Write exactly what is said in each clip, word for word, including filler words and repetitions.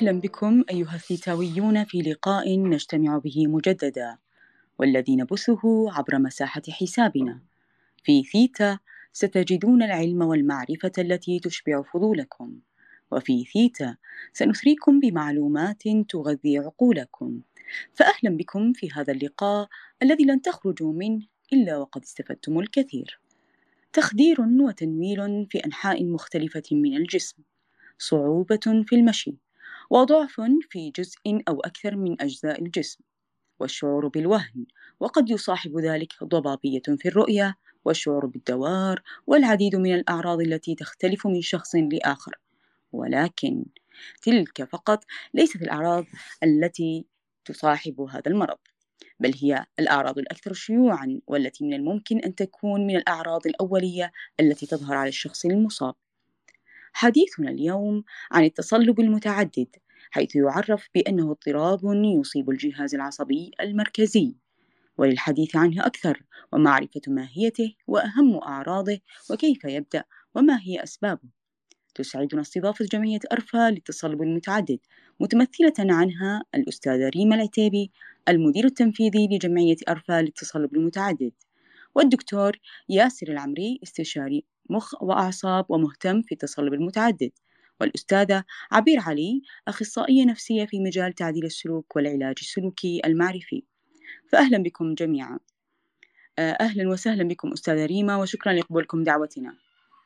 أهلا بكم أيها الثيتاويون في لقاء نجتمع به مجددا، والذي نبثه عبر مساحة حسابنا. في ثيتا ستجدون العلم والمعرفة التي تشبع فضولكم، وفي ثيتا سنثريكم بمعلومات تغذي عقولكم. فأهلا بكم في هذا اللقاء الذي لن تخرجوا منه إلا وقد استفدتم الكثير. تخدير وتنويل في أنحاء مختلفة من الجسم، صعوبة في المشي، وضعف في جزء أو أكثر من أجزاء الجسم، والشعور بالوهن، وقد يصاحب ذلك ضبابية في الرؤية والشعور بالدوار والعديد من الأعراض التي تختلف من شخص لآخر. ولكن تلك فقط ليست الأعراض التي تصاحب هذا المرض، بل هي الأعراض الأكثر شيوعاً والتي من الممكن أن تكون من الأعراض الأولية التي تظهر على الشخص المصاب. حديثنا اليوم عن التصلب المتعدد، حيث يعرف بأنه اضطراب يصيب الجهاز العصبي المركزي. وللحديث عنه أكثر ومعرفة ماهيته وأهم أعراضه وكيف يبدأ وما هي أسبابه، تسعدنا استضافة جمعية أرفا للتصلب المتعدد، متمثلة عنها الأستاذة ريما العتيبي، المدير التنفيذي لجمعية أرفا للتصلب المتعدد، والدكتور ياسر العمري، استشاري مخ وأعصاب ومهتم في التصلب المتعدد، والأستاذة عبير علي، أخصائية نفسية في مجال تعديل السلوك والعلاج السلوكي المعرفي. فأهلا بكم جميعا. أهلا وسهلا بكم أستاذة ريما، وشكرا لقبولكم دعوتنا.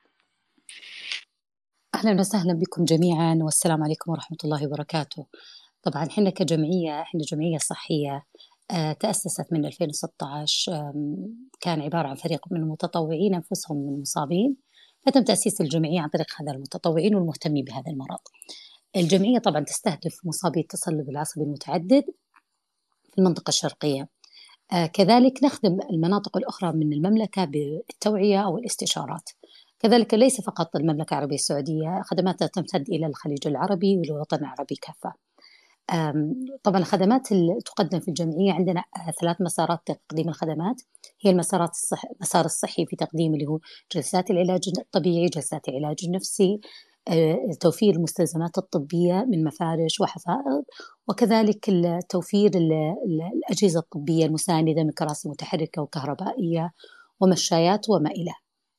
أهلا وسهلا بكم جميعا، والسلام عليكم ورحمة الله وبركاته. طبعا إحنا كجمعية إحنا جمعية صحية تأسست من ألفين وستة عشر، كان عبارة عن فريق من المتطوعين أنفسهم من المصابين، فتم تأسيس الجمعية عن طريق هذا المتطوعين والمهتمين بهذا المرض. الجمعية طبعا تستهدف مصابي التصلب العصبي المتعدد في المنطقة الشرقية، آه كذلك نخدم المناطق الأخرى من المملكة بالتوعية أو الاستشارات. كذلك ليس فقط المملكة العربية السعودية، خدماتها تمتد إلى الخليج العربي والوطن العربي كافة. طبعا الخدمات اللي تقدم في الجمعية عندنا ثلاث مسارات تقديم الخدمات، هي المسارات الصح... المسار الصحي في تقديم اللي هو جلسات العلاج الطبيعي، جلسات العلاج النفسي، توفير المستلزمات الطبية من مفارش وحفائض، وكذلك توفير الأجهزة الطبية المساندة من كراسي متحركة وكهربائية ومشايات وما إليه.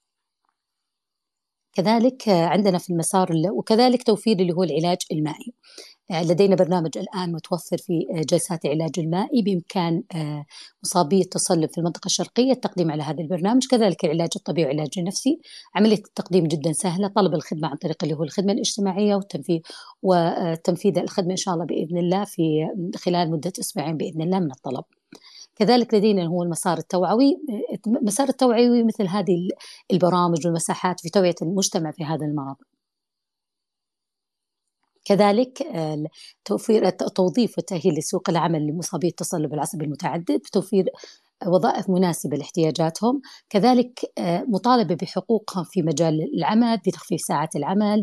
كذلك عندنا في المسار وكذلك توفير اللي هو العلاج المائي. لدينا برنامج الآن متوفر في جلسات العلاج المائي، بإمكان مصابي التصلب في المنطقة الشرقية التقديم على هذا البرنامج. كذلك العلاج الطبيعي والعلاج النفسي، عملية التقديم جدا سهلة، طلب الخدمة عن طريق اللي هو الخدمة الاجتماعية والتنفيذ وتنفيذ الخدمة إن شاء الله بإذن الله في خلال مدة أسبوعين بإذن الله من الطلب. كذلك لدينا هو المسار التوعوي. المسار التوعوي مثل هذه البرامج والمساحات في توعية المجتمع في هذا المرض. كذلك توفير توظيف وتأهيل لسوق العمل لمصابي التصلب العصبي المتعدد بتوفير وظائف مناسبة لاحتياجاتهم. كذلك مطالبة بحقوقهم في مجال العمل، بتخفيف ساعات العمل،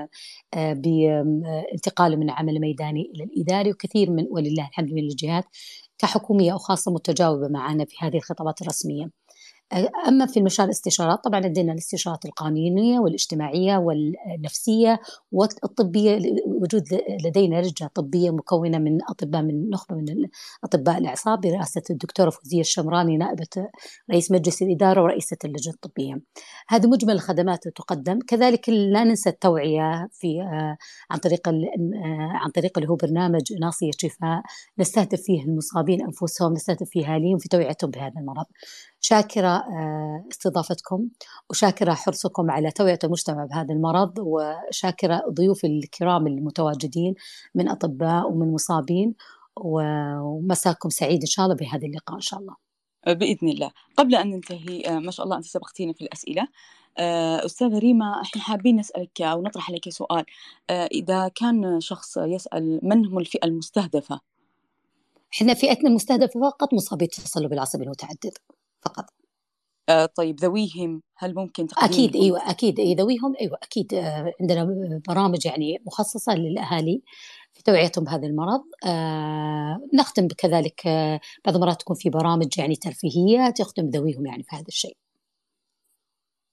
بانتقال من العمل الميداني إلى الإداري، وكثير من ولله الحمد من الجهات كحكومية أو خاصة متجاوبة معنا في هذه الخطابات الرسمية. أما في المجال الاستشارات، طبعا عندنا الاستشارات القانونية والاجتماعية والنفسية والطبية. وجود لدينا لجنة طبية مكونة من أطباء من نخبة من أطباء الأعصاب برئاسة الدكتورة فوزية الشمراني، نائبة رئيس مجلس الإدارة ورئيسة اللجنة الطبية. هذه مجمل الخدمات اللي تقدم. كذلك لا ننسى التوعية في عن طريق عن طريق اللي هو برنامج ناصية شفاء، نستهدف فيه المصابين أنفسهم، نستهدف فيه أهاليهم في توعيتهم بهذا المرض. شاكرة استضافتكم، وشاكرة حرصكم على توعية المجتمع بهذا المرض، وشاكرة ضيوف الكرام المتواجدين من أطباء ومن مصابين، ومساكم سعيد إن شاء الله بهذا اللقاء إن شاء الله بإذن الله. قبل أن ننتهي، ما شاء الله أنت سبقتينا في الأسئلة. أستاذة ريما، إحنا حابين نسألك أو نطرح عليك سؤال. إذا كان شخص يسأل من هم الفئة المستهدفة؟ إحنا فئتنا المستهدفة فقط مصابي التصلب العصبي المتعدد فقط. آه طيب ذويهم هل ممكن تقديم؟ أكيد أيوة أكيد أي ذويهم أيوة أكيد. آه عندنا برامج يعني مخصصة للأهالي في توعيتهم بهذا المرض. آه نختم كذلك آه بعض المرات تكون في برامج يعني ترفيهية تخدم ذويهم يعني في هذا الشيء.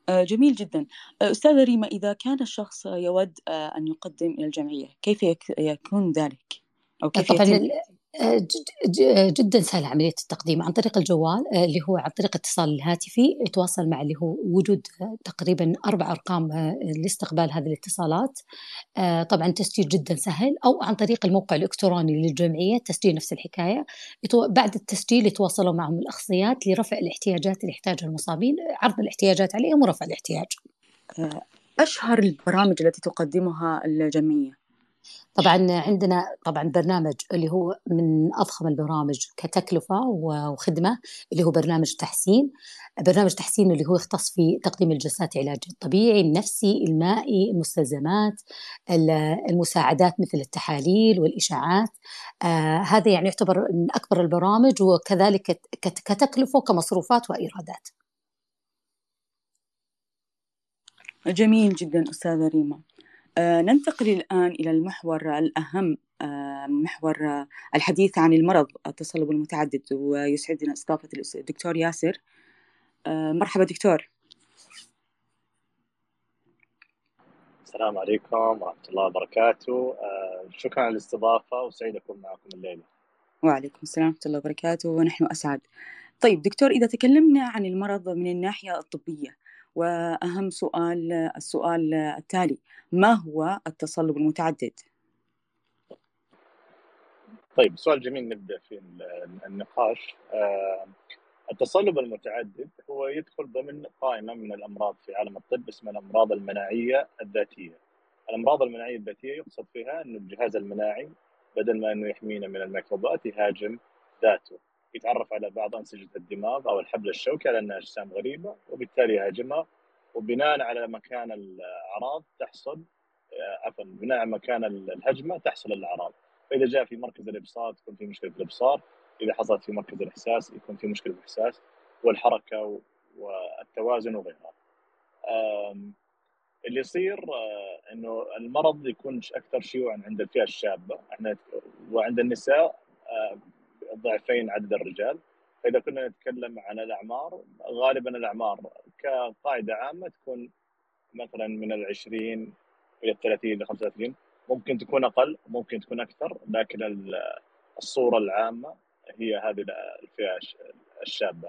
آه، جميل جدا. آه، أستاذة ريما، إذا كان الشخص يود آه، أن يقدم إلى الجمعية، كيف يك- يكون ذلك أو كيف طبعا يتم؟ ال- آه، ج- ج- جدا سهلة عملية التقديم عن طريق الجوال، آه، اللي هو عن طريق الاتصال الهاتفي. يتواصل مع اللي هو وجود آه، تقريبا أربع أرقام آه، لاستقبال هذه الاتصالات. آه، طبعا تسجيل جدا سهل، أو عن طريق الموقع الإلكتروني للجمعية تسجيل نفس الحكاية. يتو... بعد التسجيل يتواصلوا معهم الأخصائيات لرفع الاحتياجات اللي يحتاجها المصابين، عرض الاحتياجات عليهم ورفع الاحتياج. آه، أشهر البرامج التي تقدمها الجمعية؟ طبعا عندنا طبعا برنامج اللي هو من أضخم البرامج كتكلفة وخدمة، اللي هو برنامج تحسين. برنامج تحسين اللي هو يختص في تقديم الجلسات العلاج الطبيعي النفسي المائي، المستلزمات، المساعدات مثل التحاليل والإشاعات. آه هذا يعني يعتبر من أكبر البرامج، وكذلك كت- كتكلفة وكمصروفات وإيرادات. جميل جدا أستاذة ريما. آه، ننتقل الآن إلى المحور الأهم، آه، محور آه، الحديث عن المرض التصلب المتعدد، ويسعدنا استضافة الأس- الدكتور ياسر. آه، مرحبا دكتور. السلام عليكم ورحمة الله وبركاته. آه، شكرا على الاستضافة وسعيد أكون معكم الليلة. وعليكم السلام ورحمة الله وبركاته، ونحن أسعد. طيب دكتور، إذا تكلمنا عن المرض من الناحية الطبية، وأهم سؤال السؤال التالي: ما هو التصلب المتعدد؟ طيب، سؤال جميل نبدأ في النقاش. آه، التصلب المتعدد هو يدخل ضمن قائمة من الأمراض في عالم الطب اسمها الأمراض المناعية الذاتية. الأمراض المناعية الذاتية يقصد فيها أن الجهاز المناعي بدل ما أنه يحمينا من الميكروبات يهاجم ذاته، يتعرف على بعض أنسجة الدماغ أو الحبل الشوكي على أنها أجسام غريبة وبالتالي يهاجمها، وبناء على مكان الأعراض تحصل آه، عفوا بناء على مكان الهجمة تحصل الأعراض. فإذا جاء في مركز الإبصار تكون في مشكلة في الإبصار، إذا حصلت في مركز الإحساس يكون في مشكلة في الإحساس والحركة والتوازن وغيرها. اللي يصير آه، انه المرض يكون اكثر شيوعا عند الفئه الشابه، احنا وعند النساء آه، ضعفين عدد الرجال. فاذا كنا نتكلم عن الاعمار، غالبا الاعمار كقاعده عامه تكون مثلا من العشرين الى الثلاثين الى خمسة وثلاثين، ممكن تكون اقل ممكن تكون اكثر، لكن الصوره العامه هي هذه الفئه الشابه.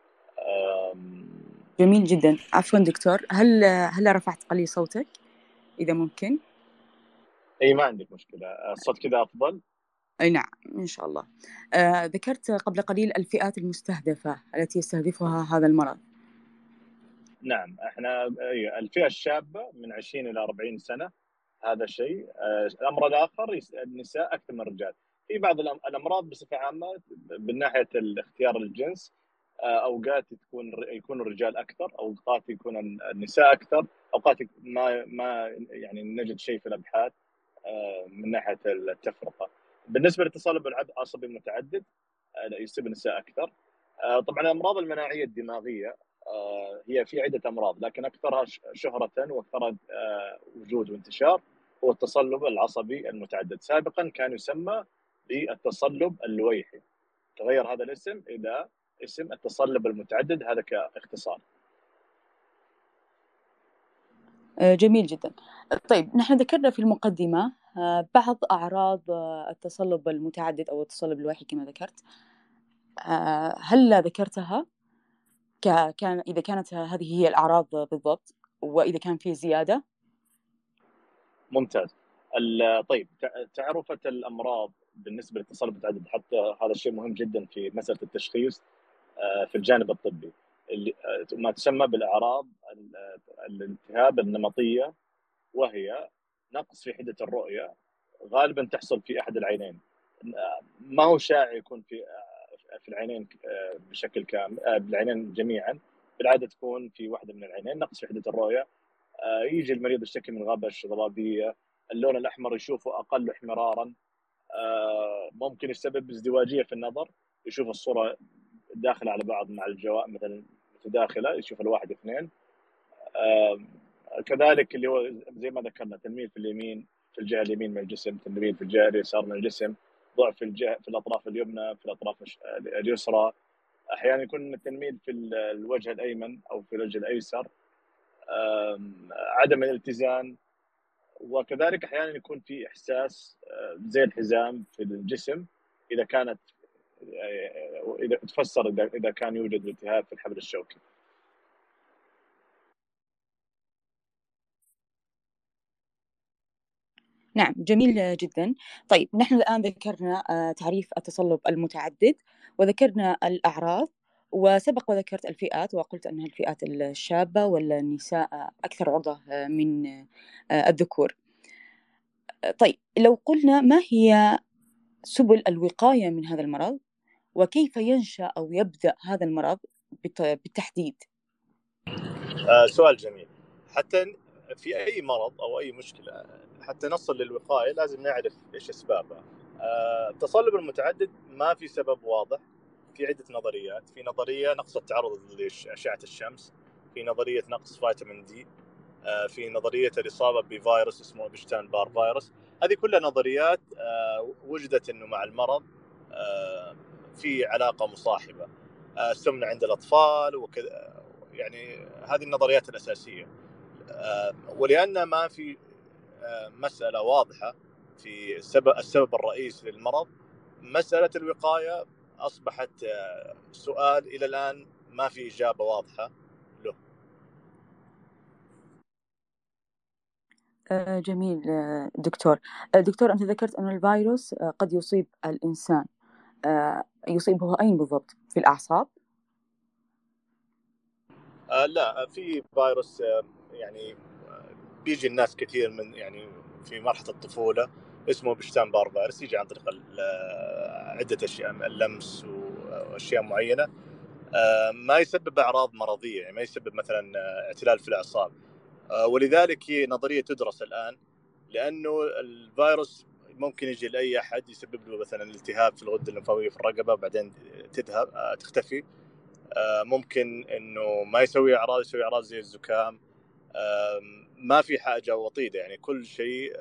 جميل جدا. عفوا دكتور، هل هل رفعت قليل صوتك إذا ممكن؟ اي ما عندك مشكله، الصوت كذا افضل. أي نعم إن شاء الله. آه، ذكرت قبل قليل الفئات المستهدفة التي يستهدفها هذا المرض. نعم، احنا الفئه الشابه من عشرين الى أربعين سنه، هذا شيء. الامر الاخر النساء اكثر من الرجال. في بعض الامراض بصفه عامه من ناحيه الاختيار الجنس، اوقات تكون يكون الرجال اكثر، اوقات يكون النساء اكثر، اوقات ما ما يعني نجد شيء في الابحاث من ناحيه التفرقه. بالنسبه للتصلب العصبي المتعدد يصيب النساء اكثر. طبعا الامراض المناعيه الدماغيه هي في عده امراض، لكن اكثرها شهره واكثرها وجود وانتشار هو التصلب العصبي المتعدد. سابقا كان يسمى بالتصلب اللويحي، تغير هذا الاسم الى اسم التصلب المتعدد، هذا كاختصار. جميل جدا. طيب نحن ذكرنا في المقدمة بعض أعراض التصلب المتعدد أو التصلب الوحي كما ذكرت. هل ذكرتها كان إذا كانت هذه هي الأعراض بالضبط، وإذا كان في زيادة؟ ممتاز. طيب، تعرفة الأمراض بالنسبة للتصلب المتعدد، حتى هذا الشيء مهم جدا في مسألة التشخيص في الجانب الطبي، اللي ما تسمى بالأعراض الالتهاب النمطية، وهي نقص في حدة الرؤية، غالبا تحصل في أحد العينين. ما هو شائع يكون في في العينين بشكل كامل، بالعينين جميعا، بالعادة تكون في واحدة من العينين نقص في حدة الرؤية. يجي المريض يشتكي من غبش ضبابية، اللون الأحمر يشوفه أقل احمرارا، ممكن يسبب ازدواجية في النظر، يشوف الصورة داخلة على بعض مع الجواب مثلا متداخلة، يشوف الواحد اثنين. كذلك اللي هو زي ما ذكرنا تنميل في اليمين في الجهة اليمين من الجسم، تنميل في الجهة اليسار من الجسم، ضعف في الجهة في الأطراف اليمنى في الأطراف اليسرى، أحيانا يكون التنميل في الوجه الأيمن أو في الوجه الأيسر. عدم الاتزان، وكذلك احيانا يكون في احساس زي الحزام في الجسم اذا كانت اذا تفسر اذا كان يوجد التهاب في الحبل الشوكي. نعم، جميل جدا. طيب نحن الآن ذكرنا تعريف التصلب المتعدد، وذكرنا الأعراض، وسبق وذكرت الفئات، وقلت أنها الفئات الشابة والنساء أكثر عرضة من الذكور. طيب لو قلنا ما هي سبل الوقاية من هذا المرض، وكيف ينشأ أو يبدأ هذا المرض بالتحديد؟ آه سؤال جميل. حتى في أي مرض أو أي مشكلة حتى نصل للوقاية لازم نعرف إيش أسبابها. آه التصلب المتعدد ما في سبب واضح، في عدة نظريات. في نظرية نقص التعرض لأشعة الشمس، في نظرية نقص فيتامين دي، آه في نظرية الإصابة بفيروس اسمه إبشتاين بار فيروس. هذه كلها نظريات آه وجدت إنه مع المرض آه في علاقة مصاحبة. آه السمنة عند الأطفال وكذا، يعني هذه النظريات الأساسية. آه ولأن ما في آه مسألة واضحة في السبب, السبب الرئيسي للمرض، مسألة الوقاية أصبحت آه سؤال إلى الآن ما في إجابة واضحة له. جميل دكتور. دكتور، أنت ذكرت أن الفيروس قد يصيب الإنسان، يصيبه أين بالضبط؟ في الأعصاب؟ آه لا، في فيروس آه يعني بيجي الناس كثير من يعني في مرحلة الطفولة اسمه بشتان بار فيروس، يجي عن طريق عدة أشياء، اللمس وأشياء معينة. ما يسبب أعراض مرضية، يعني ما يسبب مثلا اعتلال في الأعصاب. ولذلك هي نظرية تدرس الآن، لأنه الفيروس ممكن يجي لأي أحد يسبب له مثلا التهاب في الغدة الليمفاوية في الرقبة بعدين تذهب تختفي. ممكن إنه ما يسوي أعراض، يسوي أعراض زي الزكام. ما في حاجة وطيدة، يعني كل شيء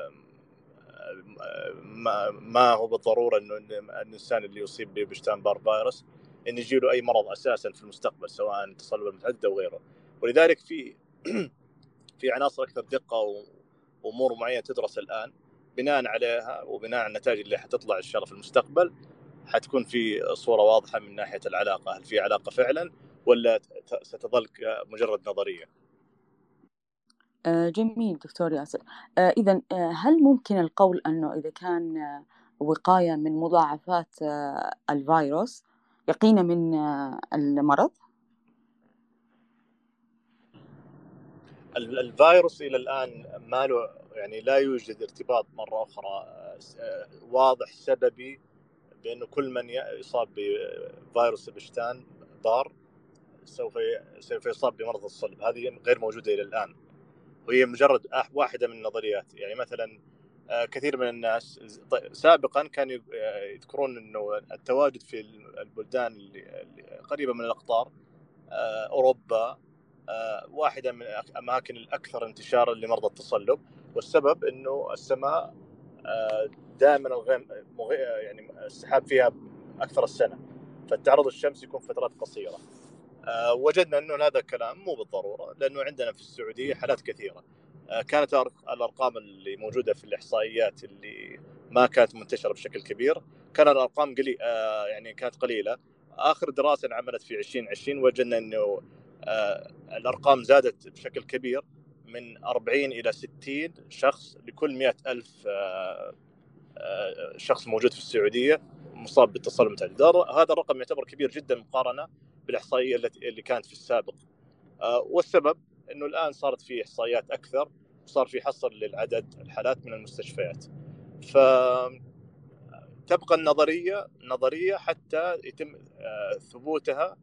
ما هو بالضرورة إنه الإنسان اللي يصيب ببشتان بار فيروس إن يجي له أي مرض أساسا في المستقبل، سواء تصلب المتعدد أو غيره. ولذلك في في عناصر أكثر دقة وأمور معينة تدرس الآن، بناء عليها وبناء على النتائج اللي حتطلع إن شاء الله في المستقبل حتكون في صورة واضحة من ناحية العلاقة، هل في علاقة فعلا ولا ستظل مجرد نظرية. جميل دكتور ياسر. إذا هل ممكن القول أنه إذا كان وقاية من مضاعفات الفيروس يقينا من المرض؟ الفيروس إلى الآن ما له، يعني لا يوجد ارتباط مرة أخرى واضح سببي بأنه كل من يصاب بفيروس بشتان بار سوف سوف يصاب بمرض الصلب. هذه غير موجودة إلى الآن، وهي مجرد واحدة من النظريات. يعني مثلا كثير من الناس سابقا كانوا يذكرون أنه التواجد في البلدان اللي قريبة من الأقطار، أوروبا واحدة من الأماكن الأكثر انتشارا لمرضى التصلب، والسبب أنه السماء دائما الغيم يعني السحاب فيها أكثر السنة، فالتعرض الشمس يكون فترات قصيرة. أه وجدنا أنه هذا الكلام مو بالضرورة، لأنه عندنا في السعودية حالات كثيرة. أه كانت الأرقام اللي موجودة في الإحصائيات اللي ما كانت منتشرة بشكل كبير، كان الأرقام قليل أه يعني كانت قليلة. آخر دراسة انعملت في عشرين عشرين وجدنا أنه أه الأرقام زادت بشكل كبير، من أربعين إلى ستين شخص لكل مئة ألف أه أه شخص موجود في السعودية مصاب بالتصلب المتعدد. هذا الرقم يعتبر كبير جدا مقارنة بالإحصائية التي اللي كانت في السابق. آه والسبب أنه الآن صارت في إحصائيات أكثر، وصار في حصر للعدد الحالات من المستشفيات. فتبقى النظرية نظرية حتى يتم آه ثبوتها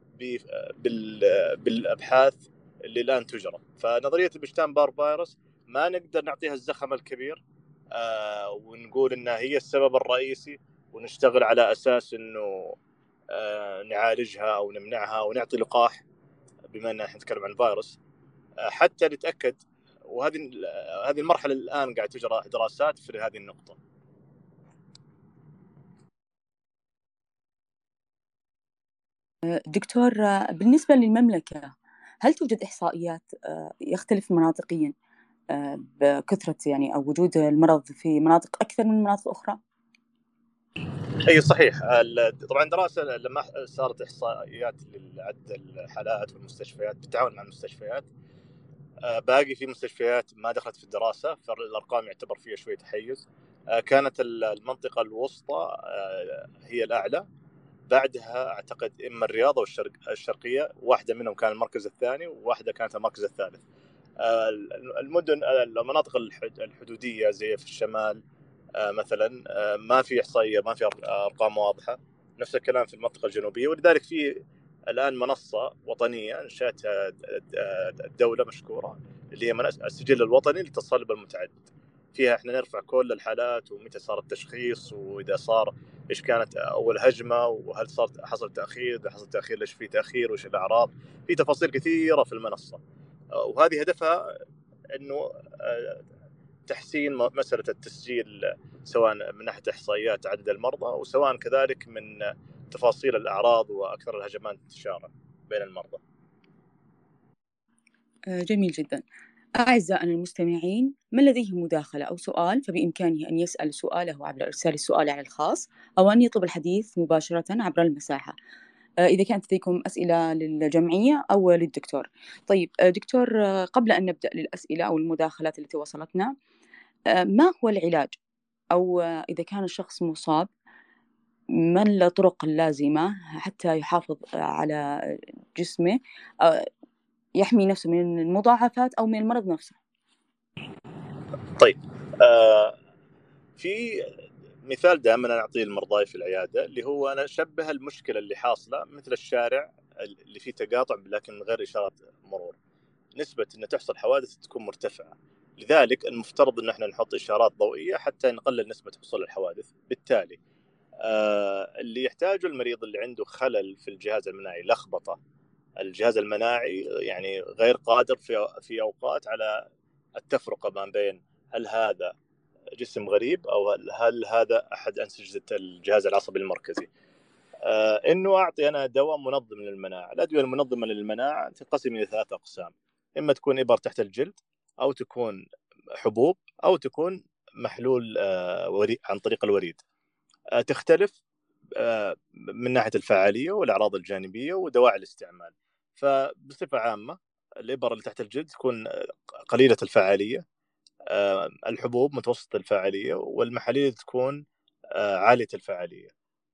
بالأبحاث اللي الآن تجرى. فنظرية البشتان بار فيروس ما نقدر نعطيها الزخم الكبير آه ونقول أنها هي السبب الرئيسي ونشتغل على أساس أنه آه نعالجها أو نمنعها ونعطي لقاح، بما أننا نتكلم عن الفيروس آه حتى نتأكد. وهذه هذه المرحلة الآن قاعد تجرى دراسات في هذه النقطة. دكتور، بالنسبة للمملكة، هل توجد إحصائيات يختلف مناطقيا بكثرة يعني أو وجود المرض في مناطق أكثر من مناطق أخرى؟ اي صحيح. طبعا دراسه لما صارت احصائيات لعدد الحالات والمستشفيات بالتعاون مع المستشفيات، باقي في مستشفيات ما دخلت في الدراسه، فالارقام يعتبر فيها شويه تحيز. كانت المنطقه الوسطى هي الاعلى، بعدها اعتقد اما الرياض او الشرق الشرقيه، واحده منهم كان المركز الثاني وواحده كانت المركز الثالث. المدن المناطق الحدوديه زي في الشمال مثلا ما في احصائيه، ما في ارقام واضحه. نفس الكلام في المنطقه الجنوبيه، ولذلك في الان منصه وطنيه انشاتها الدوله مشكوره، اللي هي السجل الوطني للتصلب المتعدد. فيها احنا نرفع كل الحالات ومتى صار التشخيص، واذا صار ايش كانت اول هجمه، وهل صار حصل تاخير، اذا حصل تاخير ليش في تاخير، وايش الاعراض. في تفاصيل كثيره في المنصه، وهذه هدفها انه تحسين مسألة التسجيل، سواء من ناحية إحصائيات عدد المرضى، وسواء كذلك من تفاصيل الأعراض وأكثر الهجمات انتشارا بين المرضى. جميل جدا. أعزائنا المستمعين، من لديه مداخلة أو سؤال فبإمكانه أن يسأل سؤاله عبر إرسال السؤال على الخاص، أو أن يطلب الحديث مباشرة عبر المساحة إذا كانت لديكم أسئلة للجمعية أو للدكتور. طيب دكتور، قبل أن نبدأ للأسئلة أو المداخلات التي وصلتنا، ما هو العلاج، أو إذا كان الشخص مصاب ما الطرق اللازمة حتى يحافظ على جسمه، يحمي نفسه من المضاعفات أو من المرض نفسه؟ طيب، آه في مثال دائما أنا أعطيه للمرضى في العيادة، اللي هو أنا أشبه المشكلة اللي حاصلة مثل الشارع اللي فيه تقاطع لكن من غير إشارة مرور. نسبة أن تحصل حوادث تكون مرتفعة، لذلك المفترض أن احنا نحط إشارات ضوئية حتى نقلل نسبة حصول الحوادث. بالتالي آه اللي يحتاجه المريض اللي عنده خلل في الجهاز المناعي، لخبطة الجهاز المناعي، يعني غير قادر في في أوقات على التفرقة ما بين هل هذا جسم غريب أو هل هذا أحد أنسجة الجهاز العصبي المركزي، آه إنه أعطي أنا دواء منظم للمناعة. الأدوية المنظمة للمناعة تنقسم إلى ثلاثة أقسام: إما تكون إبر تحت الجلد، أو تكون حبوب، أو تكون محلول آه وري عن طريق الوريد. آه تختلف آه من ناحية الفعالية والأعراض الجانبية ودواعي الاستعمال. فبصفة عامة الإبر اللي تحت الجلد تكون قليلة الفعالية، آه الحبوب متوسطة الفعالية، والمحاليل تكون آه عالية الفعالية.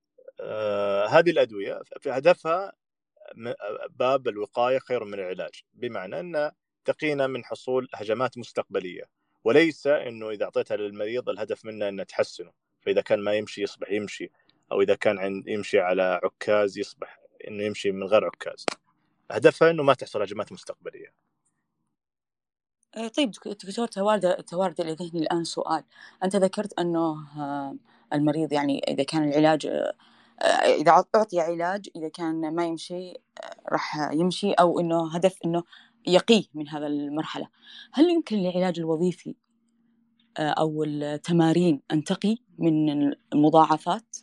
آه هذه الأدوية في هدفها باب الوقاية خير من العلاج، بمعنى أن تقينا من حصول هجمات مستقبلية، وليس أنه إذا أعطيتها للمريض الهدف منه أن تحسنه، فإذا كان ما يمشي يصبح يمشي، أو إذا كان يمشي على عكاز يصبح أنه يمشي من غير عكاز. هدفها أنه ما تحصل هجمات مستقبلية. طيب دكتور، توارد توارد لديني الآن سؤال. أنت ذكرت أنه المريض يعني إذا كان العلاج، إذا أعطي علاج إذا كان ما يمشي راح يمشي، أو إنه هدف إنه يقيه من هذا المرحلة. هل يمكن العلاج الوظيفي أو التمارين أن تقي من المضاعفات؟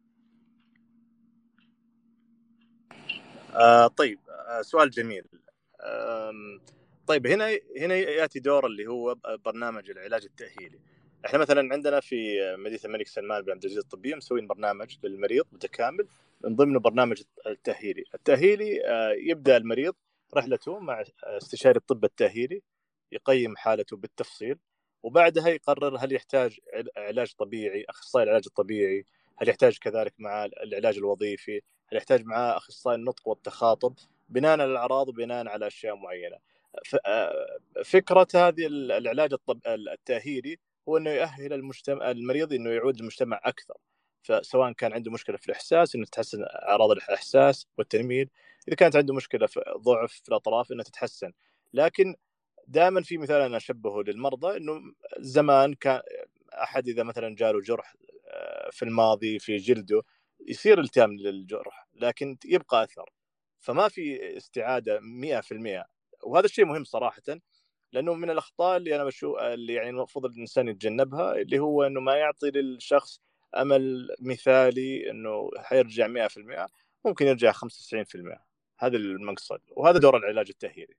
آه طيب، آه سؤال جميل. آه طيب هنا هنا ياتي دور اللي هو برنامج العلاج التاهيلي. احنا مثلا عندنا في مدينه الملك سلمان بن عبد العزيز الطبيه مسوين برنامج للمريض متكامل، من ضمنه برنامج التاهيلي. التاهيلي آه يبدا المريض رحلته مع استشاري الطب التاهيلي، يقيم حالته بالتفصيل، وبعدها يقرر هل يحتاج علاج طبيعي، اخصائي العلاج الطبيعي، هل يحتاج كذلك مع العلاج الوظيفي، هل يحتاج معاه اخصائي النطق والتخاطب، بناء على الاعراض وبناء على اشياء معينه. فكره هذه العلاج التاهيلي هو انه يؤهل المجتمع المريض انه يعود للمجتمع اكثر، فسواء كان عنده مشكله في الاحساس انه تتحسن اعراض الاحساس والتنميل، اذا كانت عنده مشكله في ضعف في الاطراف انها تتحسن. لكن دائما في مثال انا اشبهه للمرضى، انه زمان كان احد اذا مثلا جاله جرح في الماضي في جلده يصير التئام للجرح لكن يبقى اثر، فما في استعاده مئة في المئة. وهذا الشيء مهم صراحه، لانه من الاخطاء اللي انا بشوف اللي يعني المفروض الانسان يتجنبها، اللي هو انه ما يعطي للشخص امل مثالي انه حيرجع مئة في المئة، ممكن يرجع خمسة وتسعين في المئة. هذا المقصد، وهذا دور العلاج التأهيلي.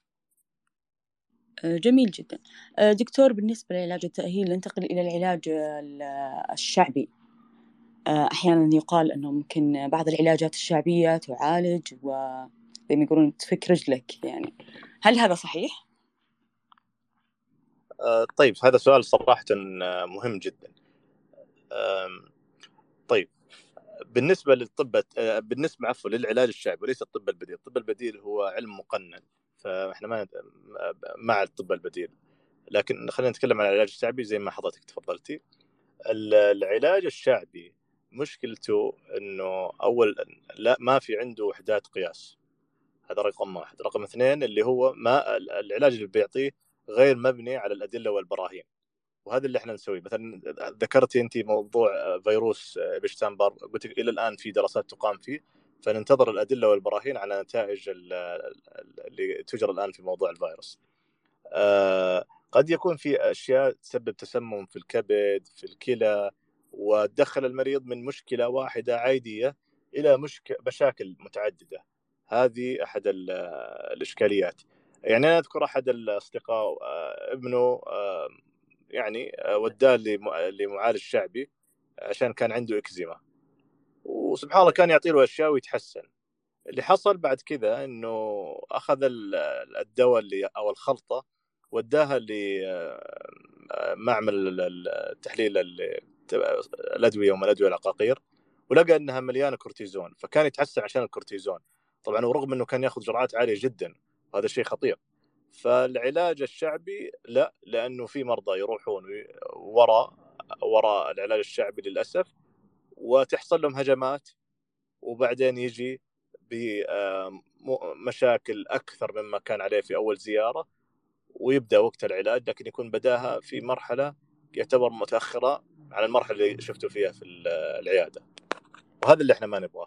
جميل جدا. دكتور، بالنسبة للعلاج التأهيلي ننتقل إلى العلاج الشعبي. أحيانا يقال أنه ممكن بعض العلاجات الشعبية تعالج وزي ما يقولون تفك رجلك، يعني هل هذا صحيح؟ طيب هذا سؤال صراحة مهم جدا. طيب بالنسبة للطب، بالنسبة عفوا للعلاج الشعبي وليس الطب البديل. الطب البديل هو علم مقنن، فإحنا ما مع الطب البديل، لكن خلينا نتكلم عن العلاج الشعبي زي ما حضرتك تفضلتي. العلاج الشعبي مشكلته انه اول لا ما في عنده وحدات قياس، هذا رقم واحد. رقم اثنين اللي هو ما العلاج اللي بيعطيه غير مبني على الادله والبراهين، وهذا اللي احنا نسويه. مثلا ذكرتي انت موضوع فيروس إبشتاين بار، قلت الى الان في دراسات تقام فيه، فننتظر الادله والبراهين على نتائج اللي تجرى الان في موضوع الفيروس. آه قد يكون في اشياء تسبب تسمم في الكبد، في الكلى، وتدخل المريض من مشكله واحده عاديه الى مشكله مشاكل متعدده. هذه احد الاشكاليات. يعني انا اذكر احد الاصدقاء ابنه يعني وداه لمعالج شعبي عشان كان عنده اكزيما، وسبحان الله كان يعطي له اشياء ويتحسن. اللي حصل بعد كذا انه اخذ الدواء اللي او الخلطه وداها لمعمل التحليل الادويه وما الادويه العقاقير، ولقى انها مليانه كورتيزون، فكان يتحسن عشان الكورتيزون طبعا، ورغم انه كان ياخذ جرعات عاليه جدا، وهذا شيء خطير. فالعلاج الشعبي لا، لانه في مرضى يروحون وراء وراء العلاج الشعبي للاسف، وتحصل لهم هجمات، وبعدين يجي بمشاكل أكثر مما كان عليه في أول زيارة، ويبدأ وقت العلاج لكن يكون بداها في مرحلة يعتبر متأخرة عن المرحلة اللي شفته فيها في العيادة، وهذا اللي احنا ما نبغاه.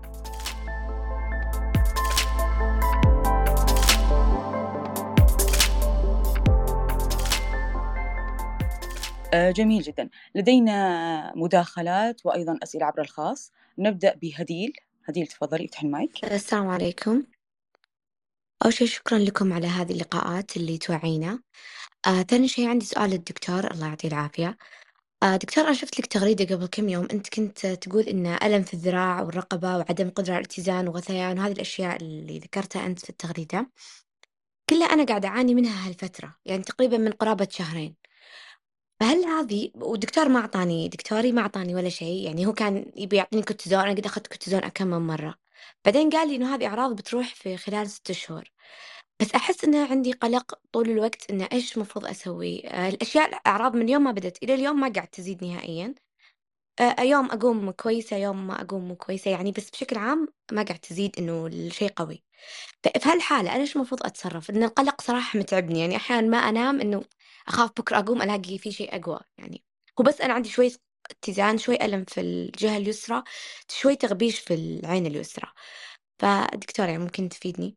جميل جدا. لدينا مداخلات وأيضا أسئلة عبر الخاص. نبدأ بهديل. هديل تفضلي، افتحي المايك. السلام عليكم. أول شيء شكرا لكم على هذه اللقاءات اللي توعينا. آه، ثاني شيء عندي سؤال للدكتور، الله يعطيه العافية. آه، دكتور، أنا شفت لك تغريدة قبل كم يوم أنت كنت تقول إن ألم في الذراع والرقبة وعدم قدرة على الاتزان وغثيان، وهذه الأشياء اللي ذكرتها أنت في التغريدة كلها أنا قاعدة أعاني منها هالفترة، يعني تقريبا من قرابة شهرين. فهل هذه، والدكتور ما أعطاني دكتوري ما أعطاني ولا شيء، يعني هو كان يبي يعطيني كورتيزون، أنا قد أخذت كورتيزون أكم من مرة، بعدين قال لي إنه هذه أعراض بتروح في خلال ستة شهور. بس أحس إنه عندي قلق طول الوقت إنه إيش المفروض أسوي. آه، الأشياء الأعراض من يوم ما بدت إلى اليوم ما قاعد تزيد نهائيا. آه، يوم أقوم كويسة، يوم ما أقوم مو كويسة، يعني بس بشكل عام ما قاعد تزيد إنه الشيء قوي. ففي هالحالة أنا إيش المفروض أتصرف؟ إن القلق صراحة متعبني، يعني أحيانا ما أنام إنه أخاف بكرة أقوم ألاقي في شيء أقوى. يعني هو بس أنا عندي شوي اتزان، شوي ألم في الجهة اليسرى، شوي تغبيش في العين اليسرى. فدكتور يعني ممكن تفيدني؟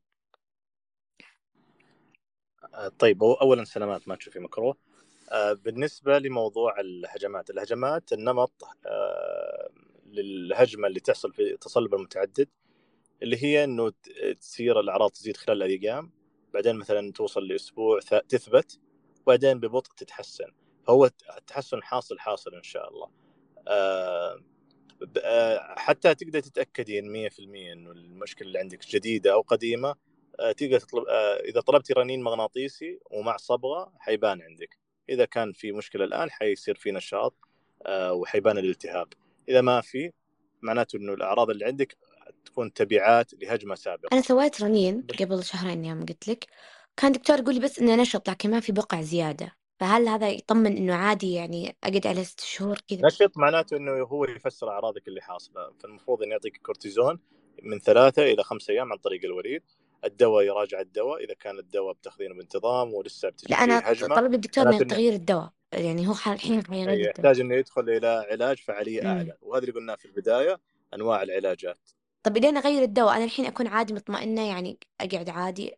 طيب أولا سلامات، ما تشوفي مكروه. بالنسبة لموضوع الهجمات الهجمات النمط للهجمة اللي تحصل في تصلب المتعدد، اللي هي انه تصير الاعراض تزيد خلال الايام، بعدين مثلا توصل لاسبوع تثبت، وبعدين ببطء تتحسن. فهو التحسن حاصل حاصل ان شاء الله. حتى تقدر تتاكدين مية بالمية انه المشكله اللي عندك جديده او قديمه، تقدر تطلب اذا طلبتي رنين مغناطيسي ومع صبغه حيبان عندك. اذا كان في مشكله الان حيصير في نشاط وحيبان الالتهاب. اذا ما في، معناته انه الاعراض اللي عندك تكون تبعات لهجمة سابقة. أنا سويت رنين قبل شهرين يوم قلت لك، كان دكتور يقول لي بس إنه نشط لكن ما في بقع زيادة. فهل هذا يطمن إنه عادي يعني أقعد على ست شهور كذا؟ نشط معناته إنه هو يفسر أعراضك اللي حاصلة، فالمفروض إنه يعطيك كورتيزون من ثلاثة إلى خمسة أيام عن طريق الوريد. الدواء يراجع الدواء إذا كان الدواء بتاخذينه بانتظام ولسه بتجي لا، أنا فيه هجمة، طلب الدكتور إنه تغيير الدواء، يعني هو الحين حيغير الدواء، يحتاج إنه يدخل إلى علاج فعالية مم. أعلى، وهذا اللي قلناه في البداية أنواع العلاجات. طب إذا أغير الدواء أنا الحين أكون عادي مطمئنة، يعني أقعد عادي؟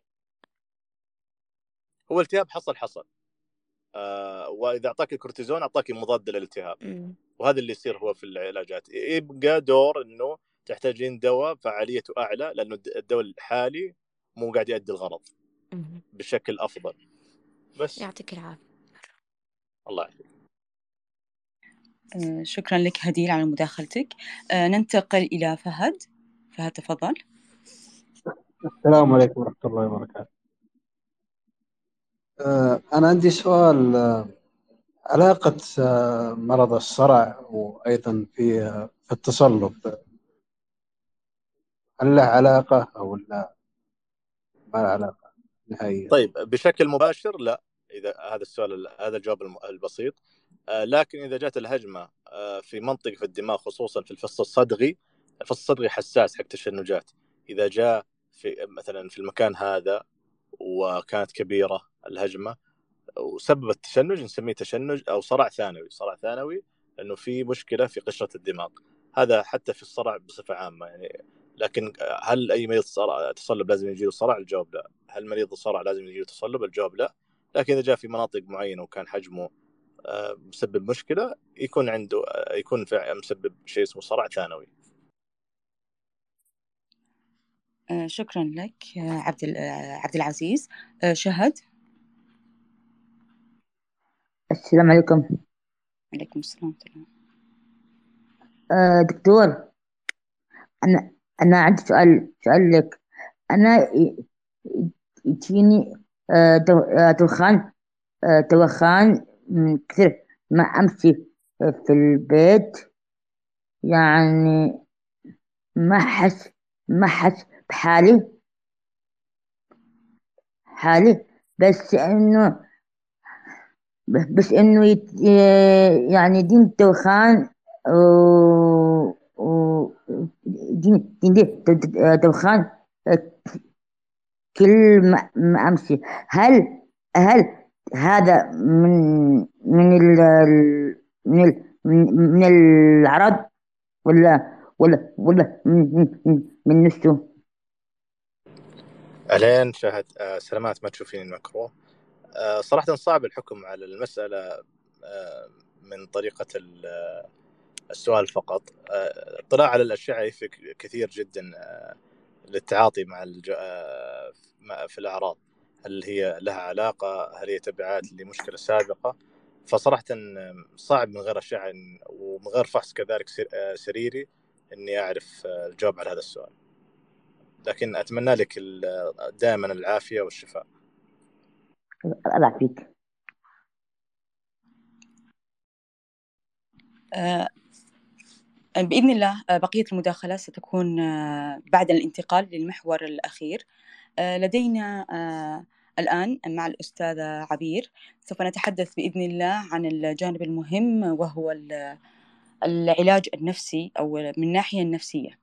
هو التهاب حصل حصل، آه وإذا أعطاك الكورتيزون أعطاك مضاد للالتهاب، مم. وهذا اللي يصير هو في العلاجات. يبقى دور إنه تحتاجين دواء فعاليته أعلى، لأنه الدواء الحالي مو قاعد يؤدي الغرض مهم. بشكل أفضل. بس يعطيك العافية. الله يعافيك. آه، شكرا لك هديل على مداخلتك. آه، ننتقل إلى فهد. فهد تفضل. السلام عليكم ورحمة الله وبركاته. آه، أنا عندي سؤال. آه، علاقة آه، مرض الصرع وأيضا في آه، في التصلب، هل له علاقة أو لا ما له علاقة نهائيا؟ طيب بشكل مباشر لا، إذا هذا السؤال هذا الجواب الم- البسيط. آه، لكن إذا جات الهجمة آه، في منطقة في الدماغ، خصوصا في الفص الصدغي، الفص الصدغي حساس حق التشنجات. إذا جاء في مثلا في المكان هذا وكانت كبيرة الهجمة وسببت تشنج، نسميه تشنج أو صرع ثانوي. صرع ثانوي لأنه في مشكلة في قشرة الدماغ. هذا حتى في الصرع بصفة عامة يعني. لكن هل أي مريض صرع تصلب لازم يجيله صرع؟ الجواب لا. هل مريض الصرع لازم يجيله تصلب؟ الجواب لا. لكن إذا جاء في مناطق معينة وكان حجمه آه، مسبب مشكلة، يكون عنده آه، يكون مسبب شيء اسمه صرع ثانوي. آه، شكرا لك آه، عبد ال- آه، عبد العزيز. آه، شهد. السلام عليكم. عليكم السلام ورحمة الله. آه دكتور، أنا أنا عندي سؤال سؤال لك. أنا ي- ي- يجيني آه دو- آه، دوخان آه دوخان من كثير ما أمشي في البيت، يعني ما أحس ما أحس بحالي حالي بس إنه بس إنه يت- ي- يعني دين دوخان و و دين دين دين دوخان كل ما ما أمشي. هل هل هذا من من ال ال- من ال من من العرض ولا ولا ولا من من, من نفسه؟ ألين شهد آه، سلامات، ما تشوفين المكروه. آه، صراحة صعب الحكم على المسألة آه، من طريقة ال- السؤال فقط. آه، اطلاع على الأشعة يفرق كثير جدا آه، للتعاطي مع الج... آه، مع- في الأعراض. هل هي لها علاقة؟ هل هي تبعات لمشكلة سابقة؟ فصراحة صعب من غير أشعة ومن غير فحص كذلك سر- آه، سريري إني أعرف آه، الجواب على هذا السؤال. لكن أتمنى لك ال- دائما العافية والشفاء. الله يعافيك. آه، بإذن الله آه، بقية المداخلات ستكون آه، بعد الانتقال للمحور الأخير. آه، لدينا آه، الآن مع الأستاذة عبير سوف نتحدث بإذن الله عن الجانب المهم، وهو ال- العلاج النفسي أو من الناحية النفسية.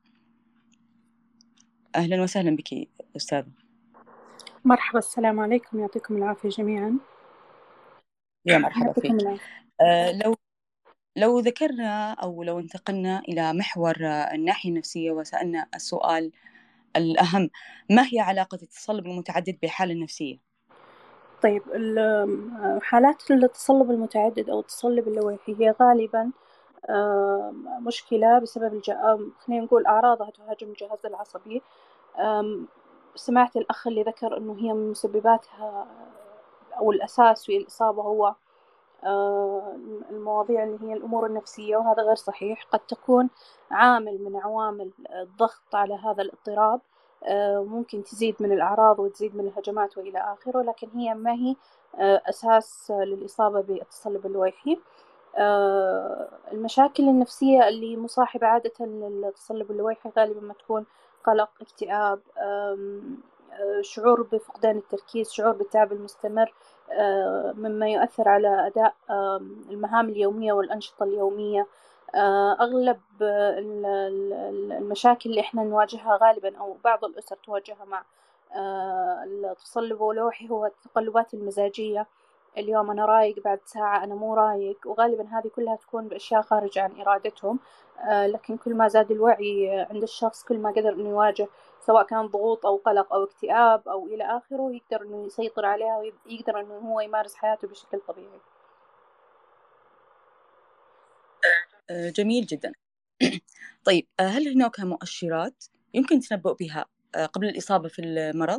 أهلا وسهلا بك أستاذة. مرحبا، السلام عليكم، يعطيكم العافية جميعا. يا مرحبا يعطيكم فيك. العافية. آه، لو لو ذكرنا أو لو انتقلنا إلى محور آه، الناحية النفسية وسألنا السؤال الأهم: ما هي علاقة التصلب المتعدد بالحالة النفسية؟ طيب، ال- حالات التصلب المتعدد أو التصلب اللويحي هي غالبا آم، مشكلة بسبب الج... آم، خلينا نقول أعراضها تهاجم الجهاز العصبي. آم، سمعت الأخ اللي ذكر أنه هي من مسبباتها أو الأساس في الإصابة هو آه، المواضيع اللي هي الأمور النفسية، وهذا غير صحيح. قد تكون عامل من عوامل الضغط على هذا الاضطراب، آه، ممكن تزيد من الأعراض وتزيد من الهجمات وإلى آخره، ولكن هي ما هي آه، أساس للإصابة بالتصلب اللويحي. آه، المشاكل النفسية اللي مصاحبة عادة للتصلب اللويحي غالبا ما تكون قلق، اكتئاب، آم، آه، شعور بفقدان التركيز، شعور بالتعب المستمر، آه، مما يؤثر على أداء آم، المهام اليومية والأنشطة اليومية. آه، أغلب آه، ال- ال- المشاكل اللي إحنا نواجهها غالبا أو بعض الأسر تواجهها مع آه، التصلب اللويحي هو التقلبات المزاجية. اليوم أنا رايق، بعد ساعة أنا مو رايق، وغالبا هذه كلها تكون بأشياء خارجة عن إرادتهم. آه، لكن كل ما زاد الوعي عند الشخص كل ما قدر إنه يواجه سواء كان ضغوط أو قلق أو اكتئاب أو إلى آخره، يقدر إنه يسيطر عليها ويقدر إنه هو يمارس حياته بشكل طبيعي. آه، جميل جدا. طيب هل هناك مؤشرات يمكن التنبؤ بها قبل الإصابة في المرض؟